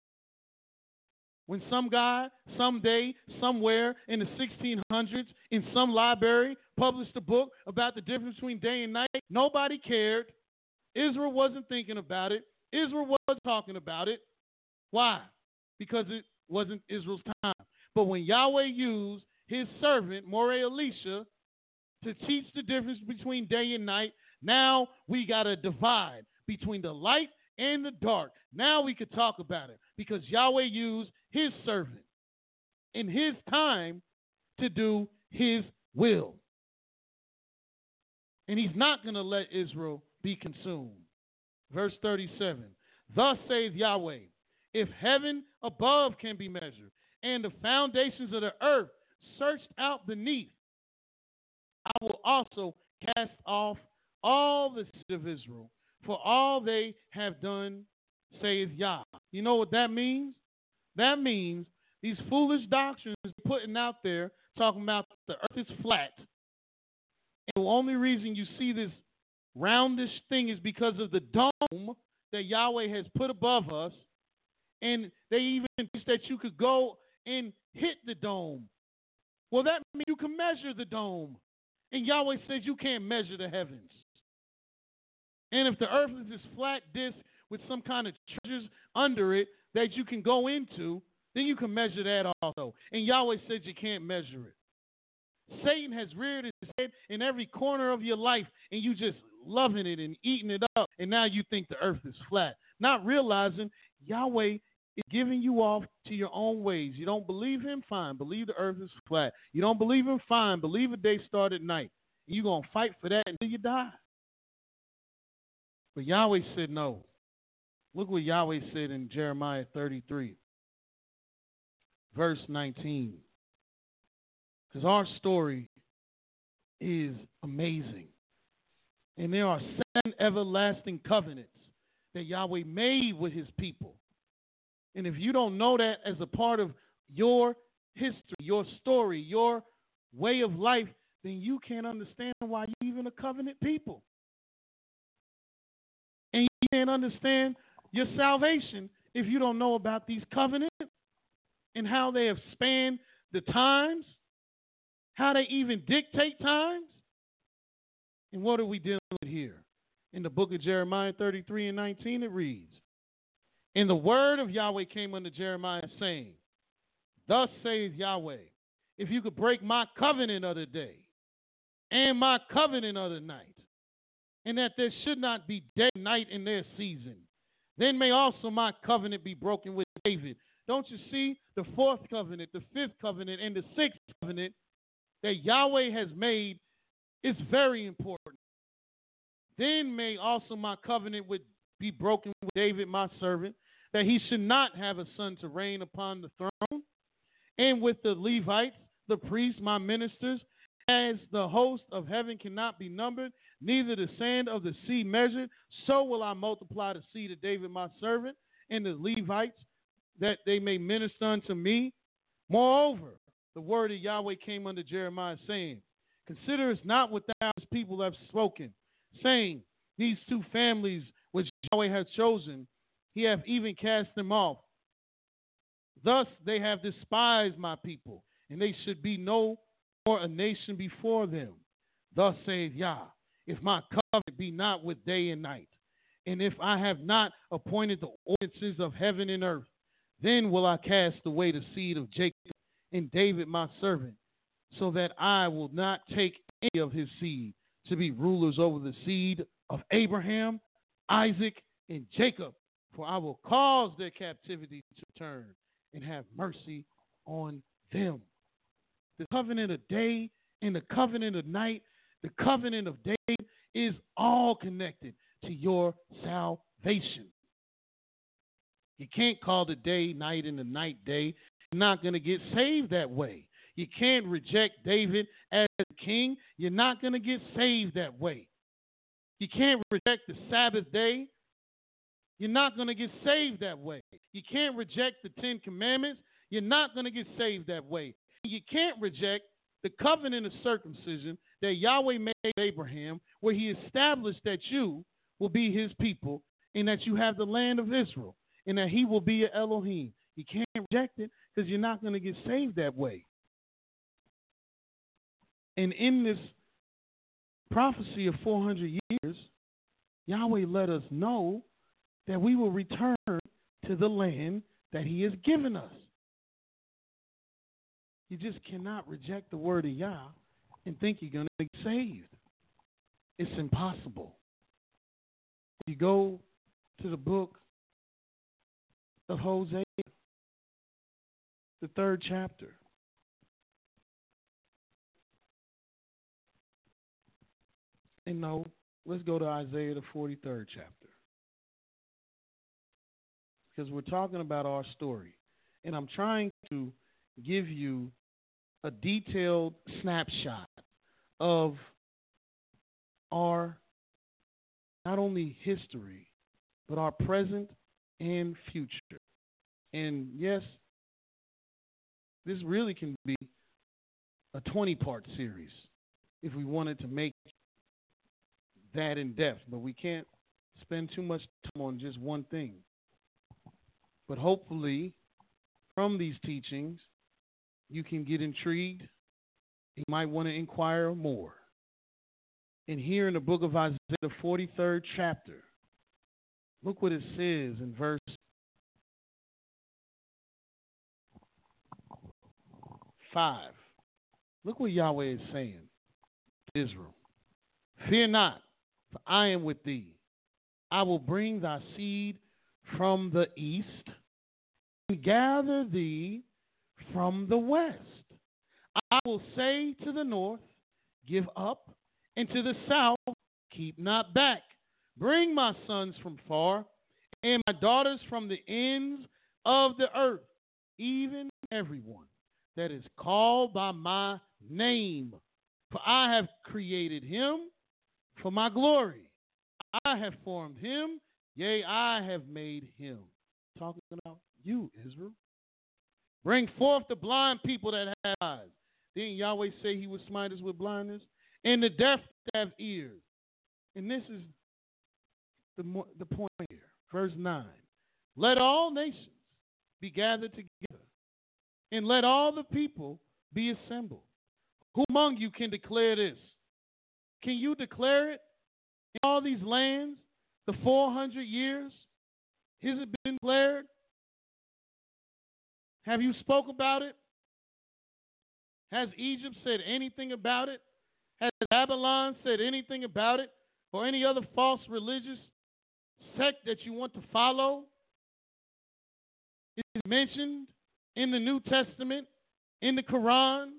When some guy, someday, somewhere in the 1600s, in some library, published a book about the difference between day and night, nobody cared. Israel wasn't thinking about it. Israel wasn't talking about it. Why? Because it wasn't Israel's time. But when Yahweh used his servant, Moreh Elisha, to teach the difference between day and night, now we got a divide between the light and the dark. Now we could talk about it because Yahweh used his servant in his time to do his will. And he's not going to let Israel be consumed. Verse 37, "Thus saith Yahweh, if heaven above can be measured, and the foundations of the earth searched out beneath, I will also cast off all the seed of Israel for all they have done, saith Yah." You know what that means? That means these foolish doctrines putting out there talking about the earth is flat. And the only reason you see this roundish thing is because of the dome that Yahweh has put above us. And they even teach that you could go and hit the dome. Well, that means you can measure the dome. And Yahweh says you can't measure the heavens. And if the earth is this flat disk with some kind of treasures under it that you can go into, then you can measure that also. And Yahweh says you can't measure it. Satan has reared his head in every corner of your life, and you just loving it and eating it up, and now you think the earth is flat, not realizing Yahweh is giving you off to your own ways. You don't believe him? Fine. Believe the earth is flat. You don't believe him? Fine. Believe a day start at night. You're going to fight for that until you die. But Yahweh said no. Look what Yahweh said in Jeremiah 33, verse 19. Because our story is amazing. And there are 7 everlasting covenants that Yahweh made with his people. And if you don't know that as a part of your history, your story, your way of life, then you can't understand why you're even a covenant people. And you can't understand your salvation if you don't know about these covenants and how they have spanned the times, how they even dictate times. And what are we dealing with here? In the book of Jeremiah 33 and 19, it reads, "And the word of Yahweh came unto Jeremiah, saying, Thus saith Yahweh, if you could break my covenant of the day and my covenant of the night, and that there should not be day and night in their season, then may also my covenant be broken with David." Don't you see the fourth covenant, the fifth covenant, and the sixth covenant that Yahweh has made is very important. Then may also my covenant be broken with David, my servant, that he should not have a son to reign upon the throne, and with the Levites, the priests, my ministers, as the host of heaven cannot be numbered, neither the sand of the sea measured, so will I multiply the seed of David, my servant, and the Levites, that they may minister unto me. Moreover, the word of Yahweh came unto Jeremiah, saying, Consider us not what thou people have spoken, saying, These two families which Yahweh hath chosen, he hath even cast them off. Thus they have despised my people, and they should be no more a nation before them. Thus saith Yah, if my covenant be not with day and night, and if I have not appointed the ordinances of heaven and earth, then will I cast away the seed of Jacob and David my servant, so that I will not take any of his seed to be rulers over the seed of Abraham, Isaac, and Jacob, for I will cause their captivity to return and have mercy on them. The covenant of day and the covenant of night, the covenant of David is all connected to your salvation. You can't call the day night and the night day. You're not going to get saved that way. You can't reject David as king. You're not going to get saved that way. You can't reject the Sabbath day. You're not going to get saved that way. You can't reject the Ten Commandments. You're not going to get saved that way. You can't reject the covenant of circumcision that Yahweh made with Abraham, where he established that you will be his people and that you have the land of Israel and that he will be your Elohim. You can't reject it because you're not going to get saved that way. And in this prophecy of 400 years, Yahweh let us know that we will return to the land that he has given us. You just cannot reject the word of Yah and think you're going to be saved. It's impossible. You go to the book of Hosea, the 3rd chapter. And no, let's go to Isaiah, the 43rd chapter. Because we're talking about our story. And I'm trying to give you a detailed snapshot of our not only history, but our present and future. And yes, this really can be a 20-part series if we wanted to make that in depth, but we can't spend too much time on just one thing. But hopefully, from these teachings, you can get intrigued. You might want to inquire more. And here in the book of Isaiah, the 43rd chapter, look what it says in verse 5. Look what Yahweh is saying to Israel. Fear not, for I am with thee. I will bring thy seed from the east and gather thee from the west. I will say to the north, give up, and to the south, keep not back. Bring my sons from far, and my daughters from the ends of the earth, even everyone that is called by my name. For I have created him for my glory. I have formed him, yea, I have made him. Talking about you, Israel. Bring forth the blind people that have eyes. Didn't Yahweh say he would smite us with blindness? And the deaf that have ears. And this is the point here. Verse 9. Let all nations be gathered together, and let all the people be assembled. Who among you can declare this? Can you declare it in all these lands, the 400 years? Has it been declared? Have you spoke about it? Has Egypt said anything about it? Has Babylon said anything about it? Or any other false religious sect that you want to follow? It is mentioned in the New Testament, in the Quran.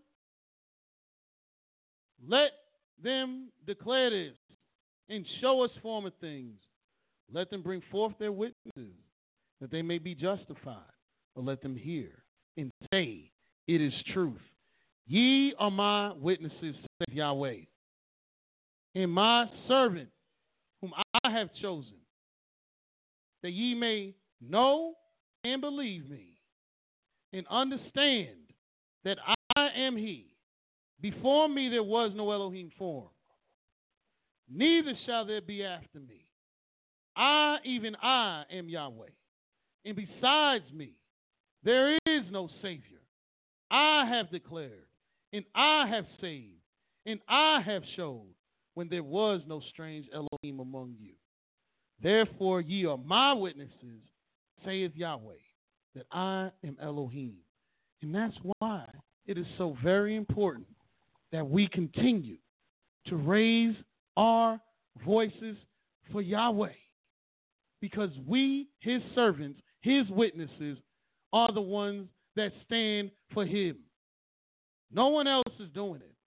Let them declare this and show us former things. Let them bring forth their witnesses, that they may be justified. Or let them hear and say, it is truth. Ye are my witnesses, saith Yahweh, and my servant, whom I have chosen, that ye may know and believe me, and understand that I am he. Before me there was no Elohim form, neither shall there be after me. I, even I, am Yahweh, and besides me there is no Savior. I have declared, and I have saved, and I have showed, when there was no strange Elohim among you. Therefore ye are my witnesses, saith Yahweh, that I am Elohim. And that's why it is so very important that we continue to raise our voices for Yahweh. Because we, his servants, his witnesses, are the ones that stand for him. No one else is doing it.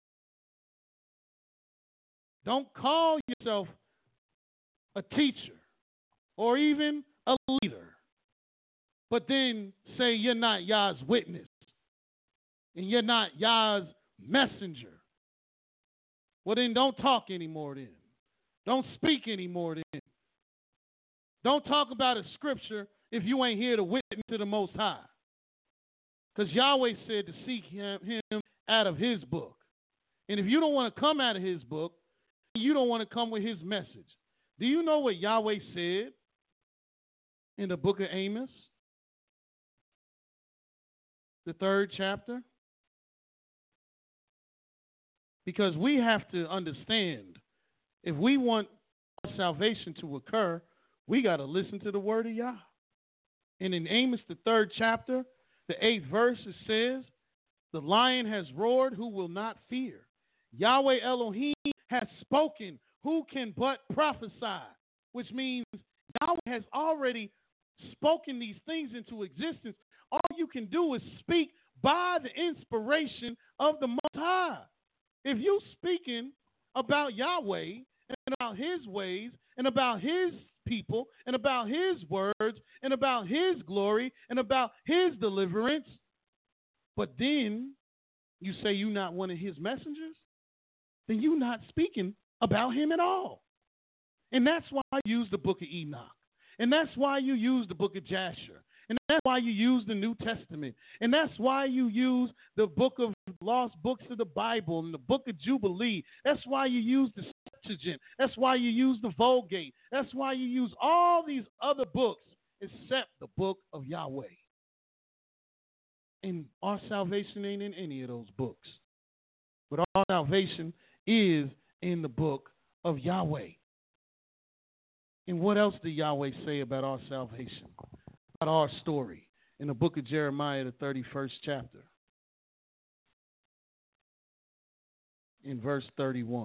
Don't call yourself a teacher or even a leader, but then say you're not Yah's witness and you're not Yah's messenger. Well, then don't talk anymore then. Don't speak anymore then. Don't talk about a scripture if you ain't here to witness to the Most High. Because Yahweh said to seek him out of his book. And if you don't want to come out of his book, you don't want to come with his message. Do you know what Yahweh said in the book of Amos? The 3rd chapter? Because we have to understand, if we want our salvation to occur, we got to listen to the word of Yah. And in Amos, the 3rd chapter, the 8th verse, it says, the lion has roared, who will not fear? Yahweh Elohim has spoken, who can but prophesy? Which means Yahweh has already spoken these things into existence. All you can do is speak by the inspiration of the Most High. If you speaking about Yahweh and about his ways and about his people and about his words and about his glory and about his deliverance, but then you say you're not one of his messengers, then you're not speaking about him at all. And that's why I use the book of Enoch. And that's why you use the book of Jasher. And that's why you use the New Testament. And that's why you use the book of lost books of the Bible and the book of Jubilee. That's why you use the Septuagint. That's why you use the Vulgate. That's why you use all these other books except the book of Yahweh. And our salvation ain't in any of those books. But our salvation is in the book of Yahweh. And what else did Yahweh say about our salvation? About our story in the book of Jeremiah, the 31st chapter, in verse 31,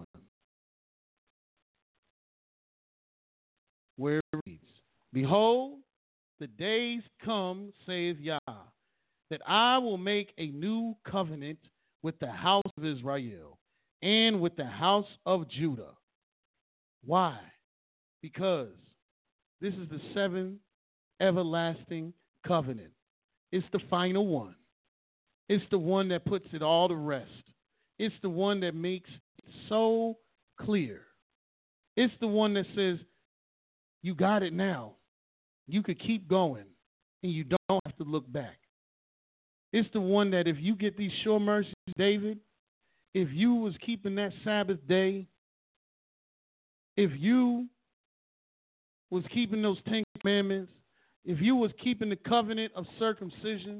where it reads, behold, the days come, saith Yah, that I will make a new covenant with the house of Israel and with the house of Judah. Why? Because this is the seventh everlasting covenant. It's the final one. It's the one that puts it all to rest. It's the one that makes it so clear. It's the one that says, you got it now. You could keep going, and you don't have to look back. It's the one that if you get these sure mercies, David, if you was keeping that Sabbath day, if you was keeping those 10 commandments, if you was keeping the covenant of circumcision,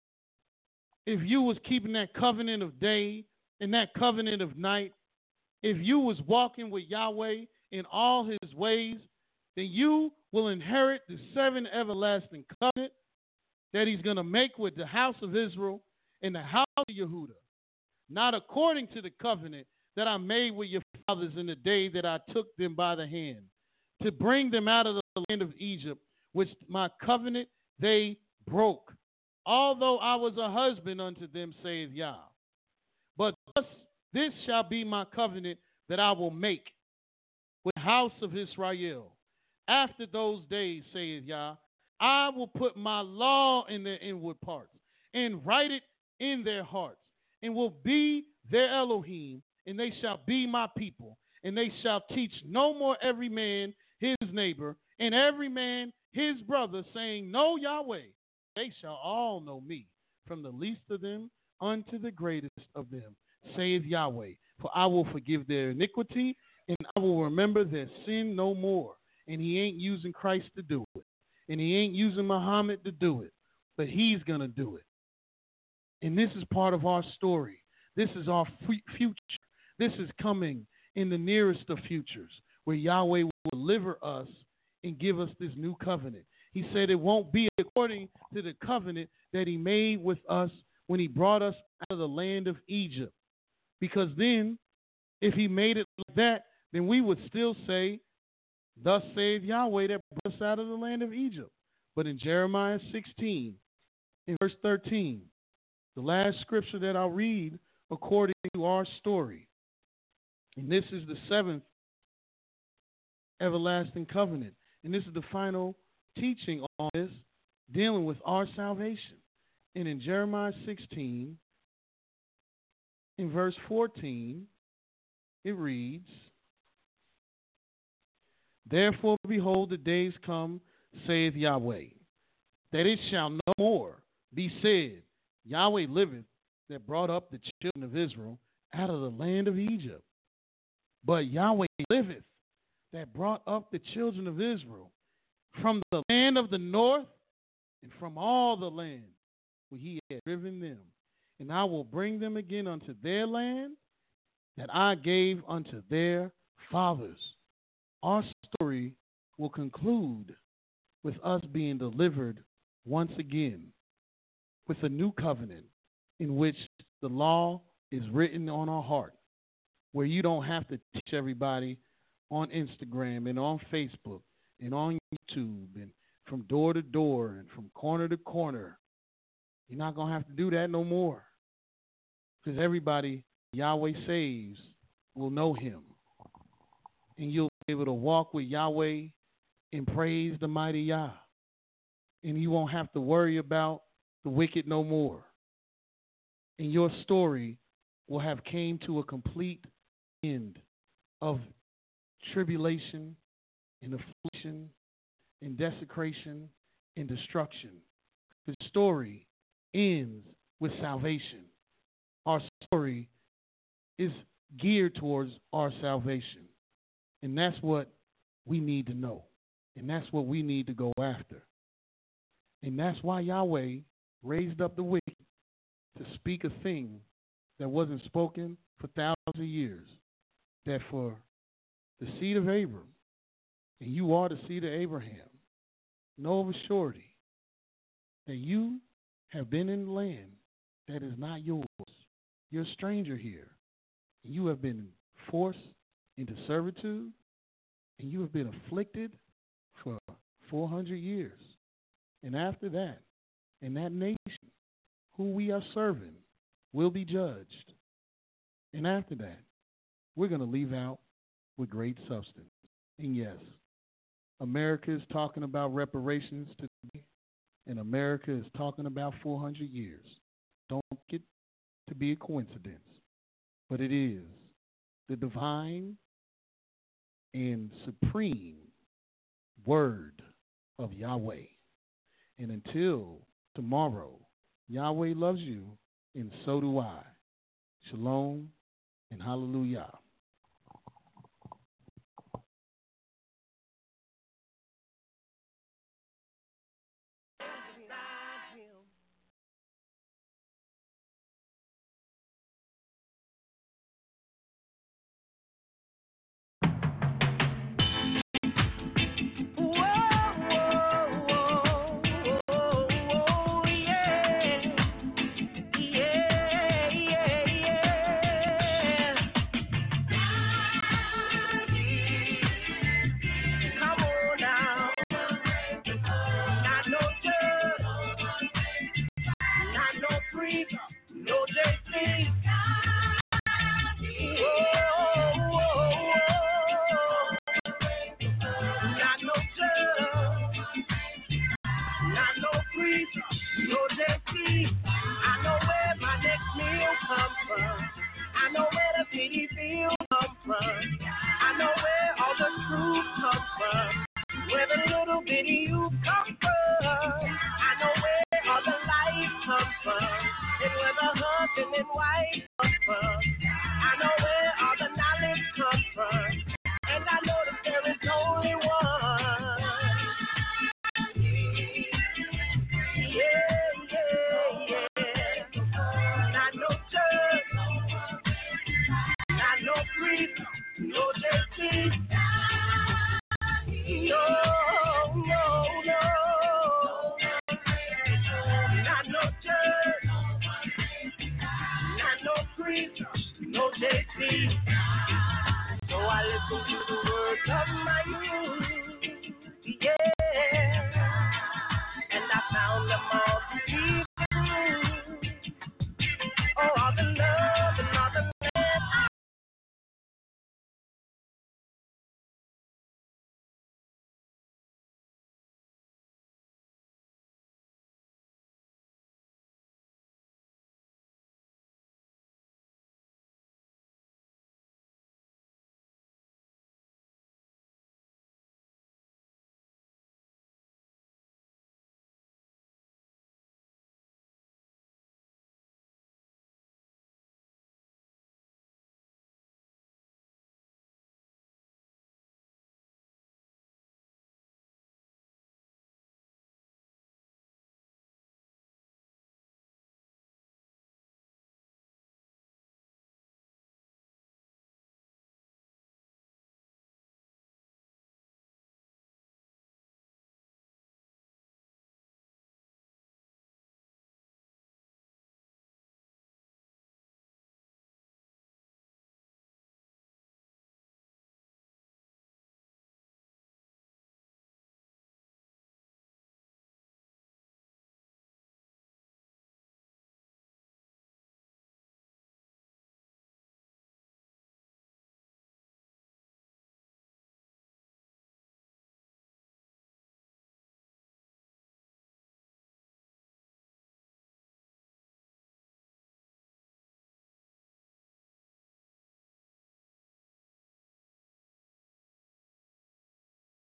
if you was keeping that covenant of day and that covenant of night, if you was walking with Yahweh in all his ways, then you will inherit the 7 everlasting covenant that he's going to make with the house of Israel and the house of Yehudah, not according to the covenant that I made with your fathers in the day that I took them by the hand to bring them out of the land of Egypt, which my covenant they broke, although I was a husband unto them, saith Yah. But this shall be my covenant that I will make with the house of Israel. After those days, saith Yah, I will put my law in their inward parts and write it in their hearts, and will be their Elohim, and they shall be my people. And they shall teach no more every man his neighbor, and every man his brother, saying, Know Yahweh. They shall all know me, from the least of them unto the greatest of them, saith Yahweh. For I will forgive their iniquity, and I will remember their sin no more. And he ain't using Christ to do it. And he ain't using Muhammad to do it. But he's going to do it. And this is part of our story. This is our future. This is coming in the nearest of futures, where Yahweh will deliver us and give us this new covenant. He said it won't be according to the covenant that he made with us when he brought us out of the land of Egypt. Because then, if he made it like that, then we would still say, Thus saith Yahweh that brought us out of the land of Egypt. But in Jeremiah 16, in verse 13, the last scripture that I'll read according to our story, and this is the 7th everlasting covenant, and this is the final teaching on this, dealing with our salvation. And in Jeremiah 16, in verse 14, it reads, Therefore, behold, the days come, saith Yahweh, that it shall no more be said, Yahweh liveth, that brought up the children of Israel out of the land of Egypt. But Yahweh liveth, that brought up the children of Israel from the land of the north and from all the land where he had driven them. And I will bring them again unto their land that I gave unto their fathers. Our story will conclude with us being delivered once again with a new covenant in which the law is written on our heart, where you don't have to teach everybody on Instagram and on Facebook and on YouTube and from door to door and from corner to corner. You're not going to have to do that no more, because everybody Yahweh saves will know him. And you'll be able to walk with Yahweh and praise the mighty Yah. And you won't have to worry about the wicked no more. And your story will have came to a complete end of tribulation and affliction and desecration and destruction. The story ends with salvation. Our story is geared towards our salvation. And that's what we need to know. And that's what we need to go after. And that's why Yahweh raised up the wicked to speak a thing that wasn't spoken for thousands of years. That for the seed of Abram, and you are the seed of Abraham, know of a surety that you have been in the land that is not yours. You're a stranger here. You have been forced into servitude, and you have been afflicted for 400 years. And after that, in that nation, who we are serving will be judged. And after that, we're going to leave out with great substance. And yes, America is talking about reparations today, and America is talking about 400 years. Don't get to be a coincidence, but it is the divine and supreme word of Yahweh. And until tomorrow, Yahweh loves you, and so do I. Shalom and hallelujah. know where all the truth comes from, where the little bitty you come from. I know where all the light comes from, and where the husband and wife come from. I know where all the knowledge comes from, and I know that there is only one. Yeah. Not no church, not no priest, no JC. No. Not no church, not no priest, no JC. So I listen to the words of my youth.